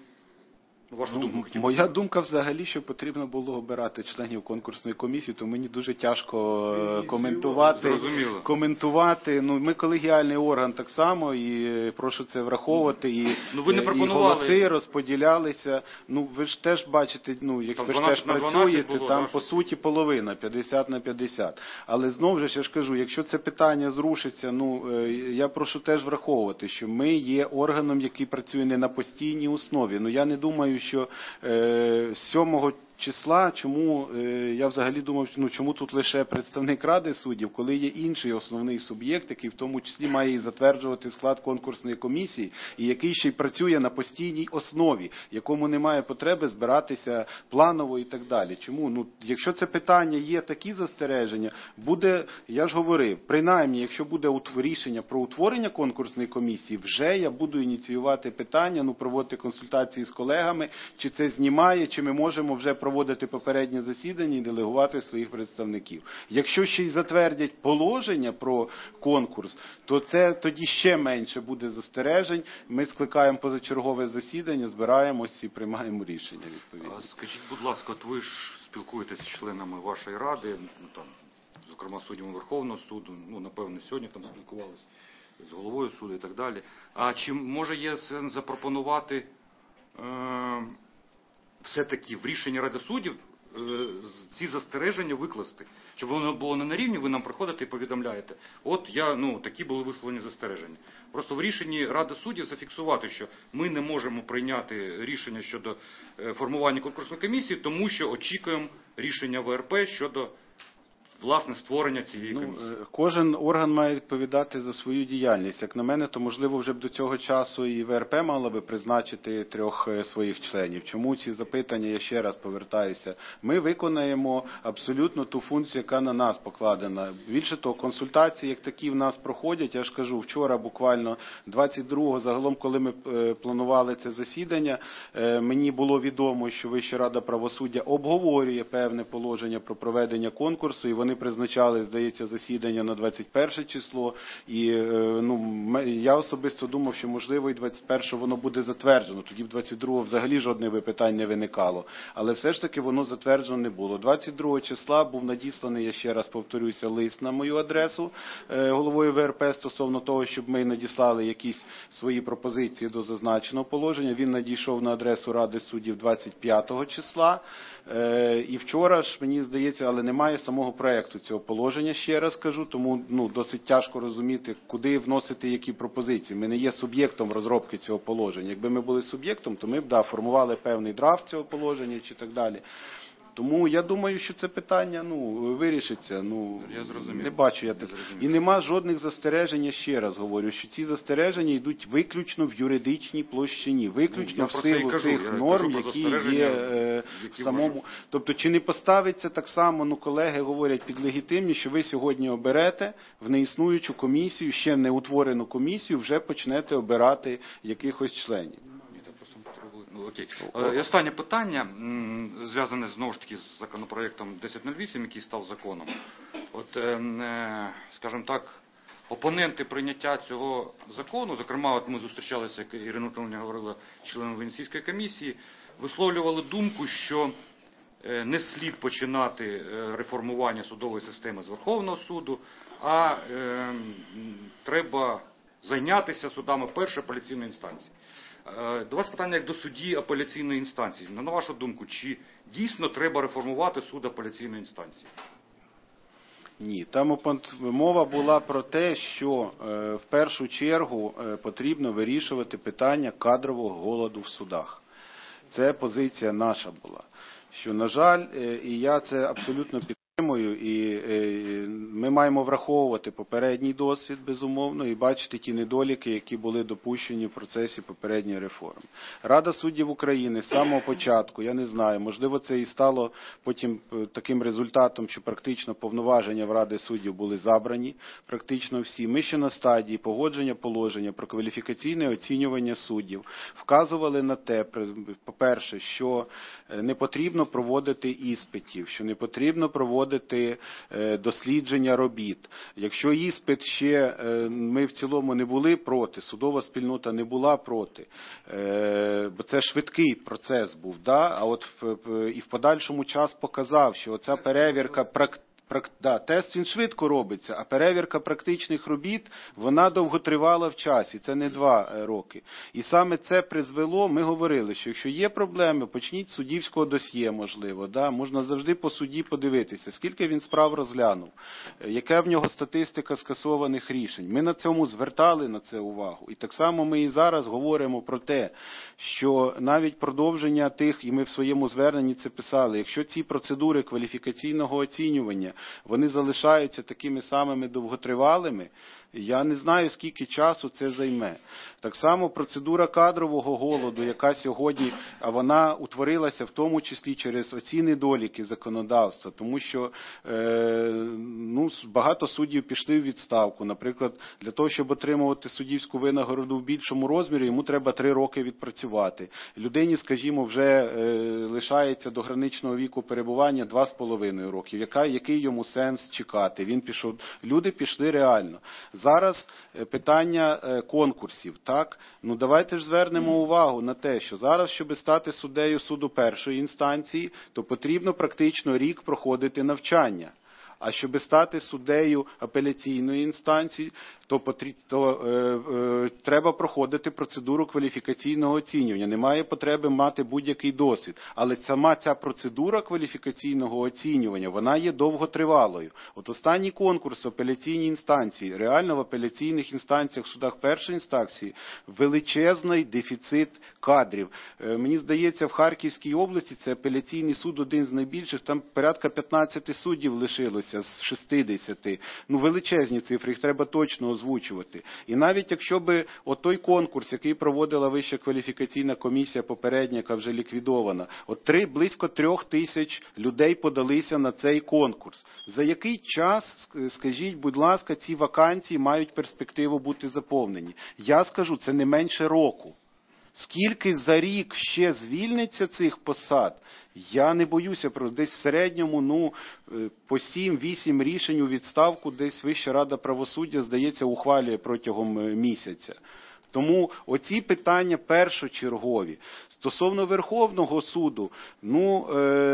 Вашу думку хотів. Моя думка взагалі, що потрібно було обирати членів конкурсної комісії, то мені дуже тяжко коментувати. Зрозуміло. коментувати. Ну, ми колегіальний орган так само, і прошу це враховувати. І, ну, ви не і пропонували. голоси розподілялися. Ну, ви ж теж бачите, ну, як ви ж теж працюєте, було, там да, по суті половина, п'ятдесят на п'ятдесят. Але знову ж я ж кажу, якщо це питання зрушиться, ну, я прошу теж враховувати, що ми є органом, який працює не на постійній основі. Ну, я не думаю, що е, сьомого числа, чому, е, я взагалі думав, ну, чому тут лише представник Ради суддів, коли є інший основний суб'єкт, який в тому числі має і затверджувати склад конкурсної комісії, і який ще й працює на постійній основі, якому немає потреби збиратися планово і так далі. Чому? Ну, якщо це питання є такі застереження, буде, я ж говорив, принаймні, якщо буде рішення про утворення конкурсної комісії, вже я буду ініціювати питання, ну, проводити консультації з колегами, чи це знімає, чи ми можемо вже проводити попереднє засідання і делегувати своїх представників. Якщо ще й затвердять положення про конкурс, то це тоді ще менше буде застережень. Ми скликаємо позачергове засідання, збираємось і приймаємо рішення відповідно. Скажіть, будь ласка, от ви ж спілкуєтесь з членами вашої ради, ну, там, зокрема суддями Верховного суду, ну, напевно, сьогодні там спілкувалися з головою суду і так далі. А чи може є сенс запропонувати е- все-таки в рішенні Ради суддів ці застереження викласти, щоб воно було не на рівні, ви нам приходите і повідомляєте, от я, ну, такі були висловлені застереження. Просто в рішенні Ради суддів зафіксувати, що ми не можемо прийняти рішення щодо формування конкурсної комісії, тому що очікуємо рішення В Р П щодо, власне, створення цієї комісії. Ну, кожен орган має відповідати за свою діяльність. Як на мене, то можливо вже б до цього часу і В Р П мала би призначити трьох своїх членів. Чому ці запитання, я ще раз повертаюся, ми виконаємо абсолютно ту функцію, яка на нас покладена. Більше того, консультації як такі в нас проходять. Я ж кажу, вчора буквально двадцять другого, загалом, коли ми планували це засідання, мені було відомо, що Вища рада правосуддя обговорює певне положення про проведення конкурсу, і вони призначали, здається, засідання на двадцять перше число, і ну, я особисто думав, що можливо і двадцять першого воно буде затверджено, тоді в двадцять другого взагалі жодних питань не виникало, але все ж таки воно затверджено не було. двадцять другого числа був надісланий, я ще раз повторюся, лист на мою адресу головою В Р П стосовно того, щоб ми надіслали якісь свої пропозиції до зазначеного положення. Він надійшов на адресу Ради суддів двадцять п'ятого числа, і вчора ж, мені здається, але немає самого проекту цього положення, ще раз кажу, тому ну, досить тяжко розуміти, куди вносити які пропозиції. Ми не є суб'єктом розробки цього положення. Якби ми були суб'єктом, то ми б да, формували певний драфт цього положення чи так далі. Тому я думаю, що це питання ну, вирішиться. Ну, я зрозумів. Не бачу я так. І нема жодних застережень, я ще раз говорю, що ці застереження йдуть виключно в юридичній площині, виключно ну, в силу кажу, тих норм, які є е, які в самому. можуть... Тобто, чи не поставиться так само, ну, колеги говорять під легітимні, що ви сьогодні оберете в неіснуючу комісію, ще не утворену комісію, вже почнете обирати якихось членів. Ну, окей. Е, І останнє питання, м, зв'язане знову ж таки з законопроектом десять нуль вісім, який став законом. От, е, е, скажімо так, опоненти прийняття цього закону, зокрема, от ми зустрічалися, як Ірина Анатоліївна говорила, членом Венеційської комісії, висловлювали думку, що е, не слід починати е, реформування судової системи з Верховного суду, а е, м, треба зайнятися судами першої апеляційної інстанції. Е, До вас питання як до судді апеляційної інстанції. На вашу думку, чи дійсно треба реформувати суд апеляційної інстанції? Ні, там опон- мова була про те, що е, в першу чергу е, потрібно вирішувати питання кадрового голоду в судах. Це позиція наша була. Що, на жаль, е, і я це абсолютно підтримую, і е, ми маємо враховувати попередній досвід, безумовно, і бачити ті недоліки, які були допущені в процесі попередньої реформи. Рада суддів України з самого початку, я не знаю, можливо, це і стало потім е, таким результатом, що практично повноваження в Ради суддів були забрані, практично всі. Ми ще на стадії погодження положення про кваліфікаційне оцінювання суддів вказували на те, по-перше, що е, не потрібно проводити іспитів, що не потрібно проводити дослідження робіт. Якщо іспит ще, ми в цілому не були проти, судова спільнота не була проти, бо це швидкий процес був, да? А от в, і в подальшому час показав, що оця перевірка практично, Да, тест він швидко робиться, а перевірка практичних робіт, вона довго тривала в часі, це не два роки. І саме це призвело, ми говорили, що якщо є проблеми, почніть з суддівського досьє, можливо, да, можна завжди по суді подивитися, скільки він справ розглянув, яка в нього статистика скасованих рішень. Ми на цьому звертали на це увагу. І так само ми і зараз говоримо про те, що навіть продовження тих, і ми в своєму зверненні це писали, якщо ці процедури кваліфікаційного оцінювання, вони залишаються такими самими довготривалими, я не знаю, скільки часу це займе. Так само процедура кадрового голоду, яка сьогодні, а вона утворилася в тому числі через оці недоліки законодавства, тому що е, ну, багато суддів пішли в відставку. Наприклад, для того, щоб отримувати суддівську винагороду в більшому розмірі, йому треба три роки відпрацювати. Людині, скажімо, вже е, лишається до граничного віку перебування два з половиною років. Яка, який йому сенс чекати? Він пішов. Люди пішли реально. Зараз питання конкурсів, так? Ну давайте ж звернемо увагу на те, що зараз, щоб стати суддею суду першої інстанції, то потрібно практично рік проходити навчання. А щоб стати суддею апеляційної інстанції, то, потріб, то е, е, треба проходити процедуру кваліфікаційного оцінювання. Немає потреби мати будь-який досвід. Але сама ця процедура кваліфікаційного оцінювання, вона є довготривалою. От останній конкурс в апеляційній інстанції, реально в апеляційних інстанціях, в судах першої інстанції, величезний дефіцит кадрів. Е, мені здається, в Харківській області це апеляційний суд один з найбільших, там порядка п'ятнадцять суддів лишилося з шістдесяти. Ну, величезні цифри, їх треба точно озвучувати. І навіть якщо би отой конкурс, який проводила Вища кваліфікаційна комісія попередня, яка вже ліквідована, от три, близько трьох тисяч людей подалися на цей конкурс. За який час, скажіть, будь ласка, ці вакансії мають перспективу бути заповнені? Я скажу, це не менше року. Скільки за рік ще звільниться цих посад, я не боюся, про десь в середньому, ну, по сім-вісім рішень у відставку десь Вища Рада правосуддя, здається, ухвалює протягом місяця. Тому оці питання першочергові. Стосовно Верховного суду, ну,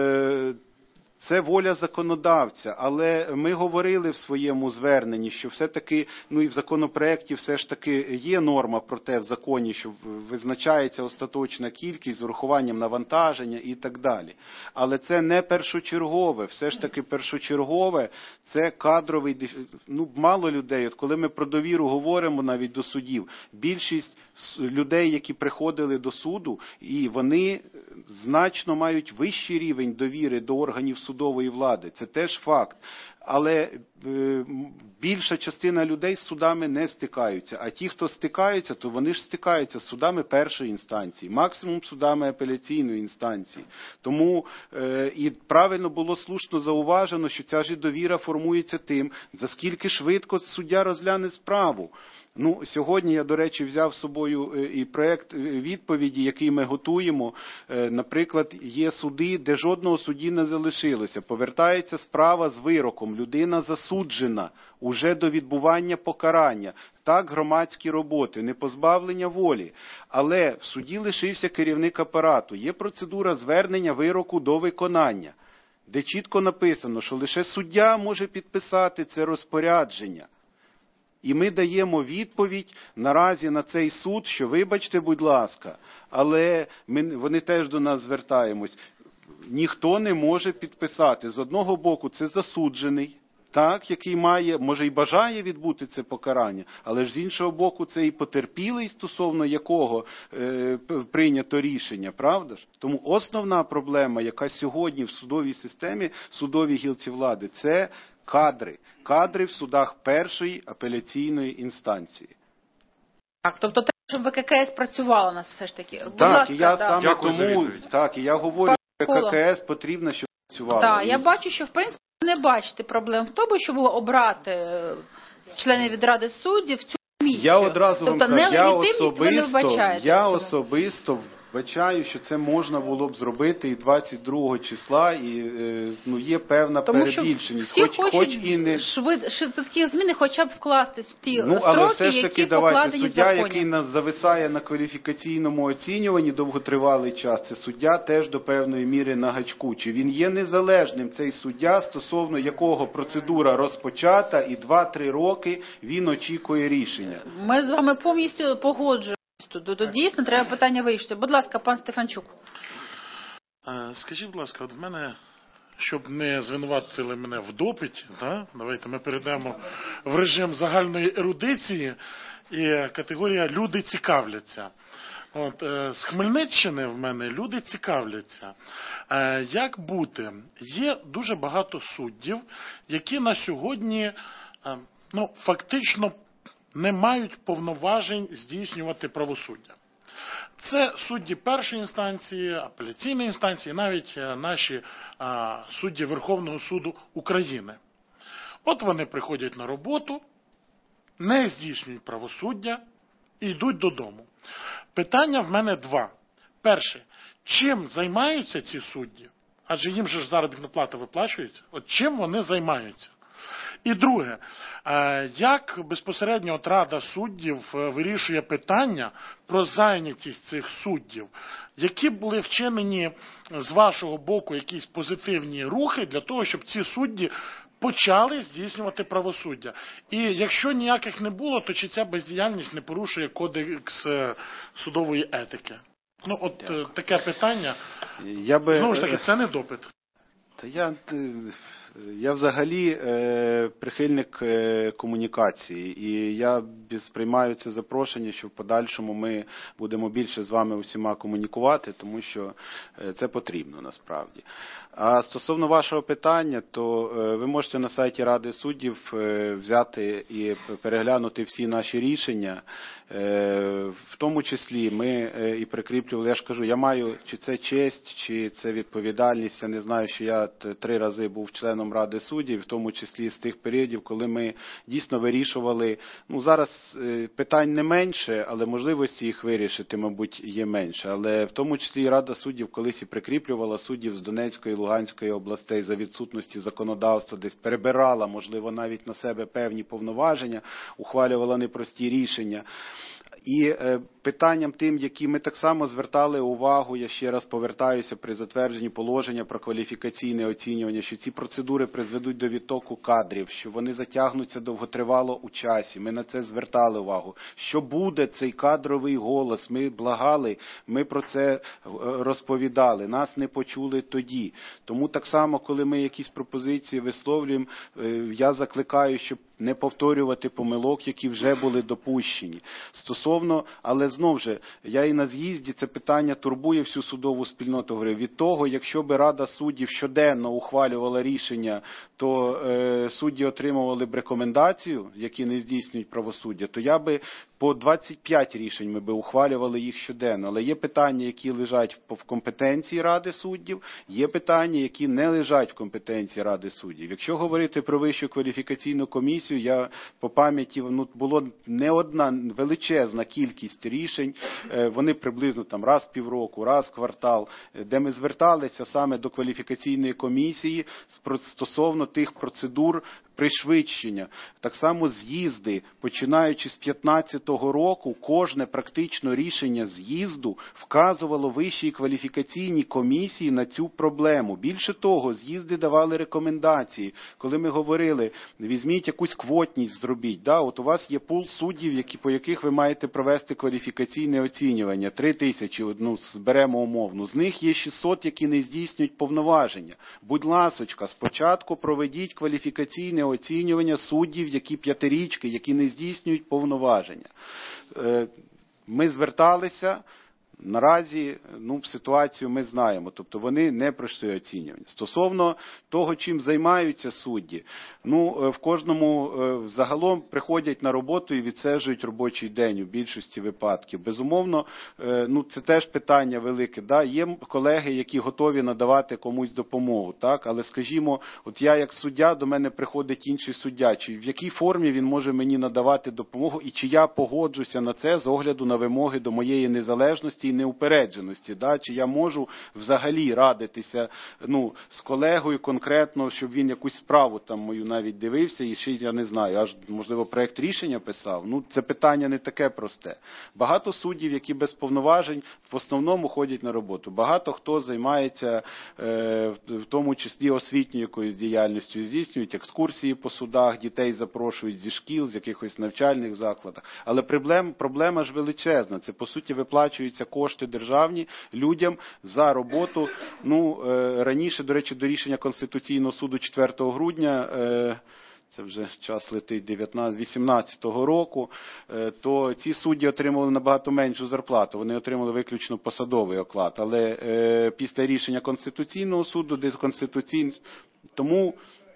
е- це воля законодавця, але ми говорили в своєму зверненні, що все-таки, ну і в законопроекті все ж таки є норма про те в законі, що визначається остаточна кількість з урахуванням навантаження і так далі. Але це не першочергове, все ж таки першочергове це кадровий дефіцит. Ну, мало людей, от коли ми про довіру говоримо навіть до судів, більшість людей, які приходили до суду, і вони значно мають вищий рівень довіри до органів судової влади. Це теж факт. але е, більша частина людей з судами не стикаються. А ті, хто стикаються, то вони ж стикаються з судами першої інстанції, максимум судами апеляційної інстанції. Тому е, і правильно було слушно зауважено, що ця ж довіра формується тим, за скільки швидко суддя розгляне справу. Ну, сьогодні я, до речі, взяв з собою і проект відповіді, який ми готуємо. Наприклад, є суди, де жодного судді не залишилося. Повертається справа з вироком. Людина засуджена уже до відбування покарання. Так, громадські роботи, не позбавлення волі. Але в суді лишився керівник апарату. Є процедура звернення вироку до виконання, де чітко написано, що лише суддя може підписати це розпорядження. І ми даємо відповідь наразі на цей суд, що вибачте, будь ласка, але ми, вони теж до нас звертаємось. Ніхто не може підписати. З одного боку це засуджений, так, який має, може і бажає відбути це покарання, але ж з іншого боку це і потерпілий, стосовно якого е, прийнято рішення, правда ж? Тому основна проблема, яка сьогодні в судовій системі, в судовій гілці влади, це кадри. Кадри в судах першої апеляційної інстанції. Так, тобто те, щоб ВККС працювала у нас все ж таки. Будь так, ласка, і я да. саме Дякую за тому, відповідь. так, і я говорю, що ВККС потрібно, щоб працювала. Так, І- я бачу, що в принципі не бачите проблем в тому, що було обрати е, членів від Ради суддів в цю комісію. Я одразу тобто, вам кажу, я нелегітимність ви не особисто, вбачаєте. я в цьому. особисто вбачаю, що це можна було б зробити і двадцять другого числа, і е, ну, є певна Тому що перебільшеність. всі Хоч, хочуть хоч і не... швид, швидкі зміни хоча б вкласти в ті Ну, але строки, все ж таки, які давайте, покладені в суддя, законі. який нас зависає на кваліфікаційному оцінюванні довготривалий час, це суддя теж до певної міри на гачку. Чи він є незалежним, цей суддя, стосовно якого процедура розпочата, і два-три роки він очікує рішення. Ми з вами повністю погоджуємося. Тут, тут дійсно треба питання вирішити. Будь ласка, пан Стефанчук. Е, Скажіть, будь ласка, от в мене, щоб не звинуватили мене в допиті, да? Давайте ми перейдемо в режим загальної ерудиції, і категорія «люди цікавляться». От, е, з Хмельниччини в мене люди цікавляться. Е, як бути? Є дуже багато суддів, які на сьогодні е, ну, фактично не мають повноважень здійснювати правосуддя. Це судді першої інстанції, апеляційної інстанції, навіть наші а, судді Верховного суду України. От вони приходять на роботу, не здійснюють правосуддя і йдуть додому. Питання в мене два. Перше, чим займаються ці судді? Адже їм же ж заробітна плата виплачується. От чим вони займаються? І друге, як безпосередньо от Рада суддів вирішує питання про зайнятість цих суддів? Які були вчинені з вашого боку якісь позитивні рухи для того, щоб ці судді почали здійснювати правосуддя? І якщо ніяких не було, то чи ця бездіяльність не порушує кодекс судової етики? Ну от Дякую. Таке питання. Я би... Знову ж таки, це не допит. Та я, я взагалі е, прихильник е, комунікації, і я сприймаю це запрошення, що в подальшому ми будемо більше з вами усіма комунікувати, тому що е, це потрібно насправді. А стосовно вашого питання, то е, ви можете на сайті Ради суддів е, взяти і переглянути всі наші рішення, е, в тому числі ми е, і прикріплювали, я ж кажу, я маю, чи це честь, чи це відповідальність, я не знаю, що я три рази був членом Ради суддів, в тому числі з тих періодів, коли ми дійсно вирішували, ну зараз питань не менше, але можливості їх вирішити, мабуть, є менше. Але в тому числі Рада суддів колись і прикріплювала суддів з Донецької, Луганської областей за відсутності законодавства, десь перебирала, можливо, навіть на себе певні повноваження, ухвалювала непрості рішення. І е, питанням тим, які ми так само звертали увагу, я ще раз повертаюся при затвердженні положення про кваліфікаційне оцінювання, що ці процедури призведуть до відтоку кадрів, що вони затягнуться довготривало у часі. Ми на це звертали увагу. Що буде цей кадровий голос? Ми благали, ми про це розповідали. Нас не почули тоді. Тому так само, коли ми якісь пропозиції висловлюємо, е, я закликаю, щоб не повторювати помилок, які вже були допущені. Стосовно, але знову ж, я і на з'їзді це питання турбує всю судову спільноту. Говорю, від того, якщо би Рада суддів щоденно ухвалювала рішення, то е, судді отримували б рекомендацію, які не здійснюють правосуддя, то я би по двадцять п'ять рішень ми би ухвалювали їх щоденно. Але є питання, які лежать в компетенції Ради суддів, є питання, які не лежать в компетенції Ради суддів. Якщо говорити про Вищу кваліфікаційну комісію, я по пам'яті, ну, було не одна величезна кількість рішень, вони приблизно там раз в півроку, раз в квартал, де ми зверталися саме до кваліфікаційної комісії стосовно тих процедур пришвидшення. Так само з'їзди, починаючи з п'ятнадцятого року, кожне практично рішення з'їзду вказувало Вищій кваліфікаційній комісії на цю проблему. Більше того, з'їзди давали рекомендації. Коли ми говорили, візьміть якусь квотність, зробіть. Да? От у вас є пул суддів, які, по яких ви маєте провести кваліфікаційне оцінювання. Три тисячі, ну, зберемо умовно. З них є шістсот, які не здійснюють повноваження. Будь ласочка, спочатку проведіть кваліфікаційне оцінювання суддів, які п'ятирічки, які не здійснюють повноваження. Ми зверталися, наразі, ну, ситуацію ми знаємо, тобто вони не пройшли оцінювання. Стосовно того, чим займаються судді, ну, в кожному, загалом приходять на роботу і відстежують робочий день у більшості випадків. Безумовно, ну, це теж питання велике, да? Є колеги, які готові надавати комусь допомогу, так? Але, скажімо, от я як суддя, до мене приходить інший суддя, чи в якій формі він може мені надавати допомогу, і чи я погоджуся на це з огляду на вимоги до моєї незалежності і неупередженості, да? Чи я можу взагалі радитися, ну, з колегою конкретно, щоб він якусь справу там мою навіть дивився і ще, я не знаю, аж, можливо, проект рішення писав. Ну, це питання не таке просте. Багато суддів, які без повноважень, в основному ходять на роботу. Багато хто займається, е, в тому числі освітньою якоюсь діяльністю, здійснюють екскурсії по судах, дітей запрошують зі шкіл, з якихось навчальних закладах. Але проблем, проблема ж величезна. Це, по суті, виплачуються кошти державні людям за роботу. Ну, е, раніше, до речі, до рішення Конституційного суду четвертого грудня, е, це вже час летить дев'ятнадцятого-вісімнадцятого року, е, то ці судді отримували набагато меншу зарплату. Вони отримали виключно посадовий оклад. Але е, після рішення Конституційного суду, де Конституційний, тому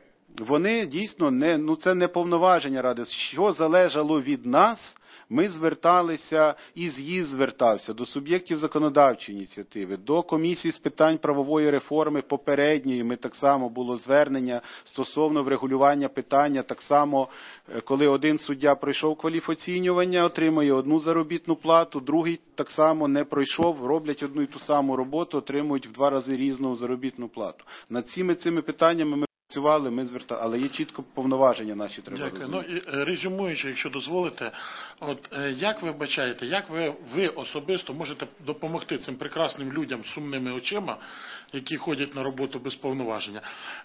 вони дійсно не, ну, це не повноваження Ради. Що залежало від нас, ми зверталися, і з'їзд звертався до суб'єктів законодавчої ініціативи, до комісії з питань правової реформи попередньої. Ми так само було звернення стосовно врегулювання питання. Так само, коли один суддя пройшов кваліфоцінювання, отримує одну заробітну плату, другий так само не пройшов, роблять одну і ту саму роботу, отримують в два рази різну заробітну плату. Над цими цими питаннями ми працювали, ми звертали, але є чітко повноваження наші, треба Дякую. розуміти. Ну, і резюмуючи, якщо дозволите, от як ви бачаєте, як ви, ви особисто можете допомогти цим прекрасним людям з сумними очима, які ходять на роботу без повноваження,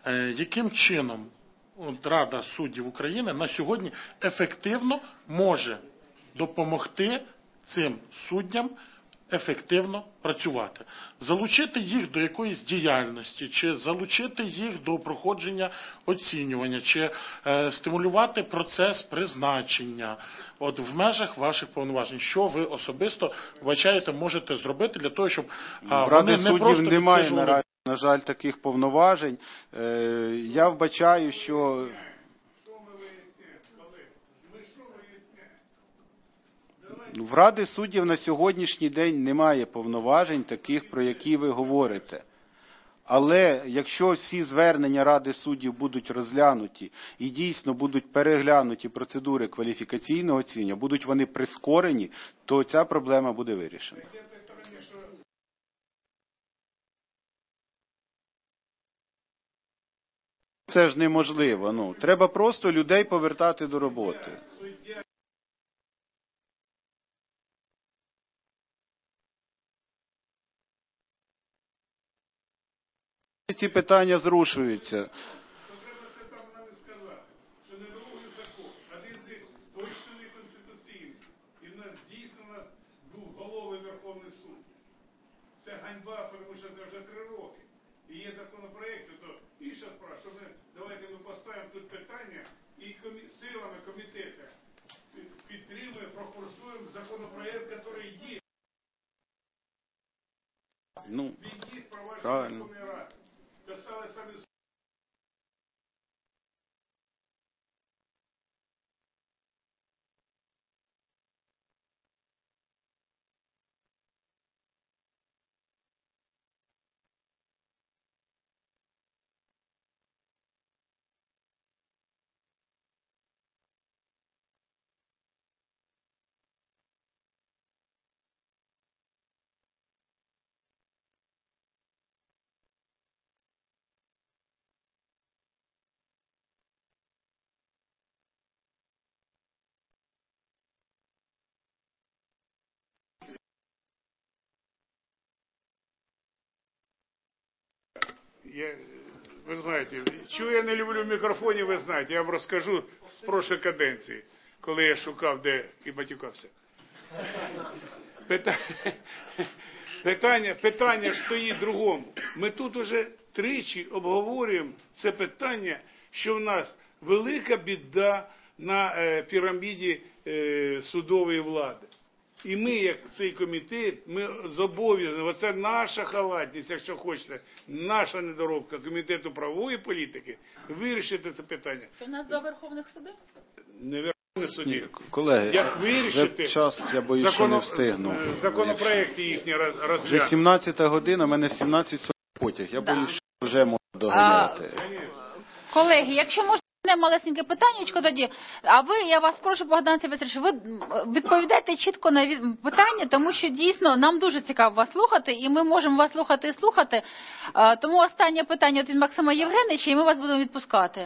яким чином от, Рада суддів України на сьогодні ефективно може допомогти цим суддям ефективно працювати. Залучити їх до якоїсь діяльності, чи залучити їх до проходження оцінювання, чи е, стимулювати процес призначення. От в межах ваших повноважень, що ви особисто вбачаєте, можете зробити для того, щоб а, Ради вони не суддів просто немає відсиджували... наразі, на жаль, таких повноважень. Е, я вбачаю, що в Ради суддів на сьогоднішній день немає повноважень таких, про які ви говорите. Але якщо всі звернення Ради суддів будуть розглянуті і дійсно будуть переглянуті процедури кваліфікаційного оцінювання, будуть вони прискорені, то ця проблема буде вирішена. Це ж неможливо. Ну, треба просто людей повертати до роботи. Ці питання зрушуються. Що не вимогли закон. Один з них точно не конституційний. І в нас дійсно у нас був головний Верховний суд. Це ганьба, тому що це вже три роки. І є законопроєкт, то інша справа, що ми, давайте ми поставимо тут питання, і комі- силами комітету підтримуємо, профорсуємо законопроект, який є. Ну, Він є про вашу правильно. Верховну Раду. Писали самі Я, вы знаете, чого я не люблю в мікрофоні, ви знаєте, я вам розкажу з прошлої каденції, коли я шукав, де і матюкався. Питання, питання, питання стоїть другому. Ми тут уже тричі обговорюємо це питання, що в нас велика біда на е, піраміді е, судової влади. І ми, як цей комітет, ми зобов'язані, оце наша халатність, якщо хочете, наша недоробка Комітету правової політики, вирішити це питання. Що у нас до Верховних судів? Не Верховний суді. колеги, Як вирішити вже час, я боюсь, що не встигну. законопроекти їхні роз- Вже розглянути. сімнадцята година, у мене в сімнадцять сорок потяг. Я боюсь, що вже можна доганяти. Колеги, якщо можна, одне малесеньке питаннячко тоді. А ви, я вас прошу, Богдан Сильвестрович, ви відповідайте чітко на від- питання, тому що дійсно нам дуже цікаво вас слухати, і ми можемо вас слухати і слухати. А, Тому останнє питання від Максима Євгеновича, і ми вас будемо відпускати.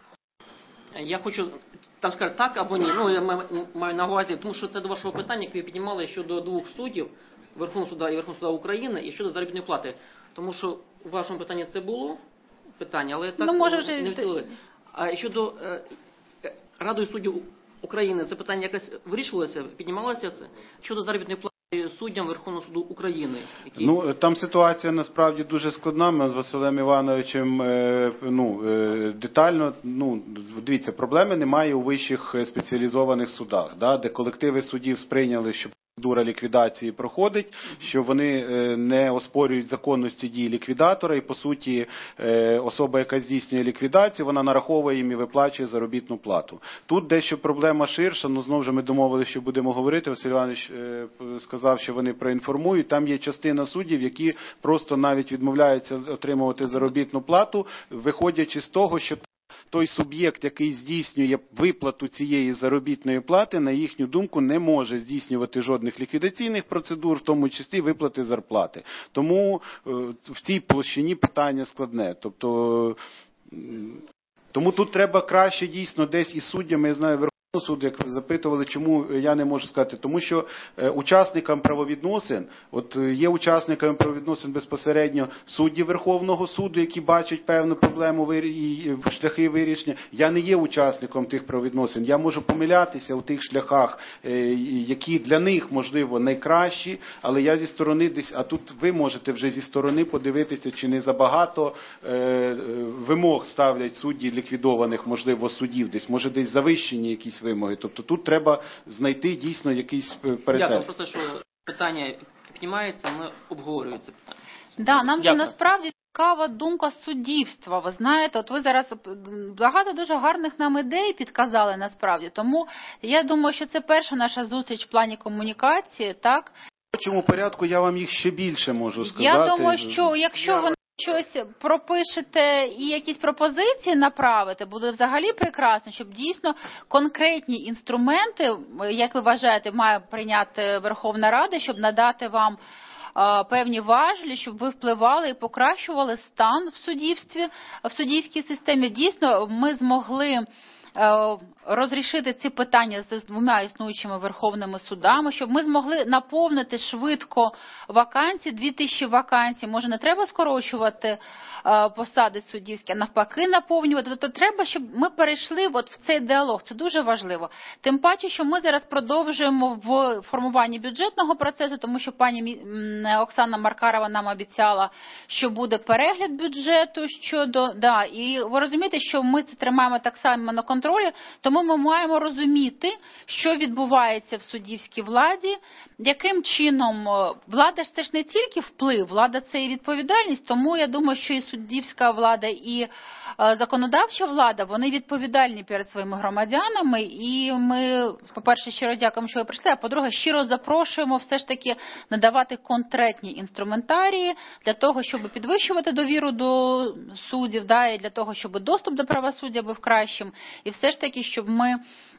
Я хочу там сказати так або ні. Ну, я ма- маю на увазі, тому що це до вашого питання, яке ви піднімали щодо двох суддів, Верховного суду і Верховного суду України, і щодо заробітної плати. Тому що у вашому питанні це було питання, але так Ну, може, вже- не відповіли. А щодо е, е, Радою суддів України, це питання якось вирішувалося, піднімалося це? Щодо заробітної плати суддям Верховного суду України. Які... Ну, там ситуація насправді дуже складна. Ми з Василем Івановичем е, ну, е, детально, ну, дивіться, проблеми немає у вищих е, спеціалізованих судах, да, де колективи суддів сприйняли, що процедура ліквідації проходить, що вони е, не оспорюють законності дій ліквідатора, і по суті е, особа, яка здійснює ліквідацію, вона нараховує їм і виплачує заробітну плату. Тут дещо проблема ширша, ну знову ж ми домовилися, що будемо говорити. Василь Іванович е, сказав, що вони проінформують. Там є частина суддів, які просто навіть відмовляються отримувати заробітну плату, виходячи з того, що той суб'єкт, який здійснює виплату цієї заробітної плати, на їхню думку, не може здійснювати жодних ліквідаційних процедур, в тому числі виплати зарплати. Тому е, в цій площині питання складне. Тобто, е, тому тут треба краще дійсно десь із суддями, я знаю, суду, як ви запитували, чому я не можу сказати, тому що е, учасникам правовідносин, от е, є учасниками правовідносин безпосередньо судді Верховного суду, які бачать певну проблему вирі- і е, шляхи вирішення. Я не є учасником тих правовідносин. Я можу помилятися у тих шляхах, е, які для них, можливо, найкращі, але я зі сторони десь, а тут ви можете вже зі сторони подивитися, чи не забагато е, е, вимог ставлять судді ліквідованих, можливо, судів десь, може десь завищені якісь вимоги. Тобто тут треба знайти дійсно якийсь паритет. Дякую, просто що питання піднімається, ми обговорюємо це питання. Да, нам же Дякую. насправді цікава думка суддівства. Ви знаєте, от ви зараз багато дуже гарних нам ідей підказали насправді. Тому я думаю, що це перша наша зустріч в плані комунікації, так? В робочому порядку я вам їх ще більше можу сказати. Я думаю, що якщо ви щось пропишете і якісь пропозиції направите, буде взагалі прекрасно, щоб дійсно конкретні інструменти, як ви вважаєте, має прийняти Верховна Рада, щоб надати вам е, певні важелі, щоб ви впливали і покращували стан в суддівстві, в суддівській системі. Дійсно, ми змогли розрішити ці питання з двома існуючими верховними судами, щоб ми змогли наповнити швидко вакансії, дві тисячі вакансій. Може, не треба скорочувати посади суддівські, а навпаки наповнювати. Тобто треба, щоб ми перейшли от в цей діалог. Це дуже важливо. Тим паче, що ми зараз продовжуємо в формуванні бюджетного процесу, тому що пані Оксана Маркарова нам обіцяла, що буде перегляд бюджету щодо, да, і ви розумієте, що ми це тримаємо так само на контролі, контролі, тому ми маємо розуміти, що відбувається в суддівській владі, яким чином влада ж це ж не тільки вплив, влада це і відповідальність, тому я думаю, що і суддівська влада, і законодавча влада, вони відповідальні перед своїми громадянами, і ми, по-перше, щиро дякуємо, що ви прийшли, а по-друге, щиро запрошуємо все ж таки надавати конкретні інструментарії для того, щоб підвищувати довіру до суддів, да, і для того, щоб доступ до правосуддя був кращим, і все ж таки, щоб ми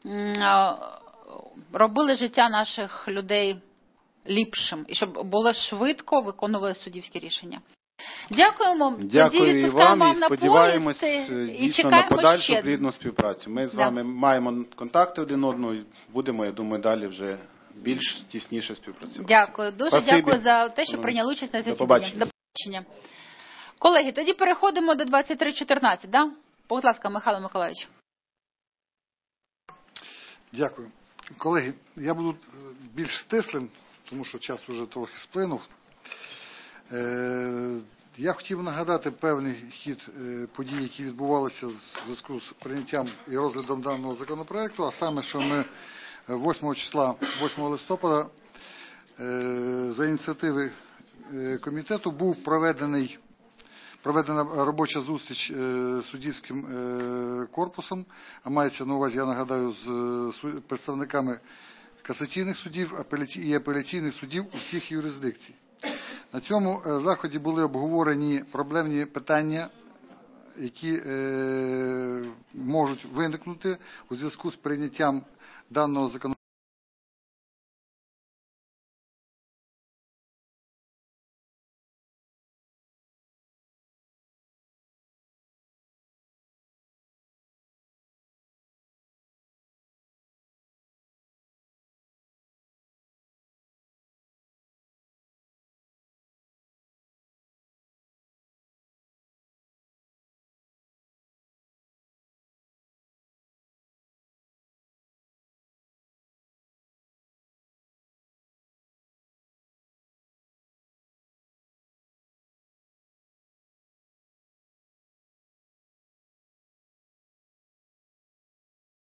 робили життя наших людей ліпшим, і щоб було швидко виконували суддівські рішення. Дякуємо. Дякую і вам, і сподіваємось і дійсно на подальшу плідну співпрацю. Ми з да. вами маємо контакти один одного і будемо, я думаю, далі вже більш тісніше співпрацювати. Дякую. Дуже Спасибі. Дякую за те, що прийняли участь на засіданні. До побачення. До побачення. Колеги, тоді переходимо до двадцять три чотирнадцять, да? Будь ласка, Михайло Миколайович. Дякую. Колеги, я буду більш стислим, тому що час вже трохи сплинув. Я хотів нагадати певний хід подій, які відбувалися в зв'язку з прийняттям і розглядом даного законопроекту, а саме, що ми восьмого числа, восьмого листопада, за ініціативи комітету був проведений, проведена робоча зустріч з суддівським корпусом, а мається на увазі, я нагадаю, з представниками касаційних судів і апеляційних судів усіх юрисдикцій. На цьому заході були обговорені проблемні питання, які можуть виникнути у зв'язку з прийняттям даного законодавства.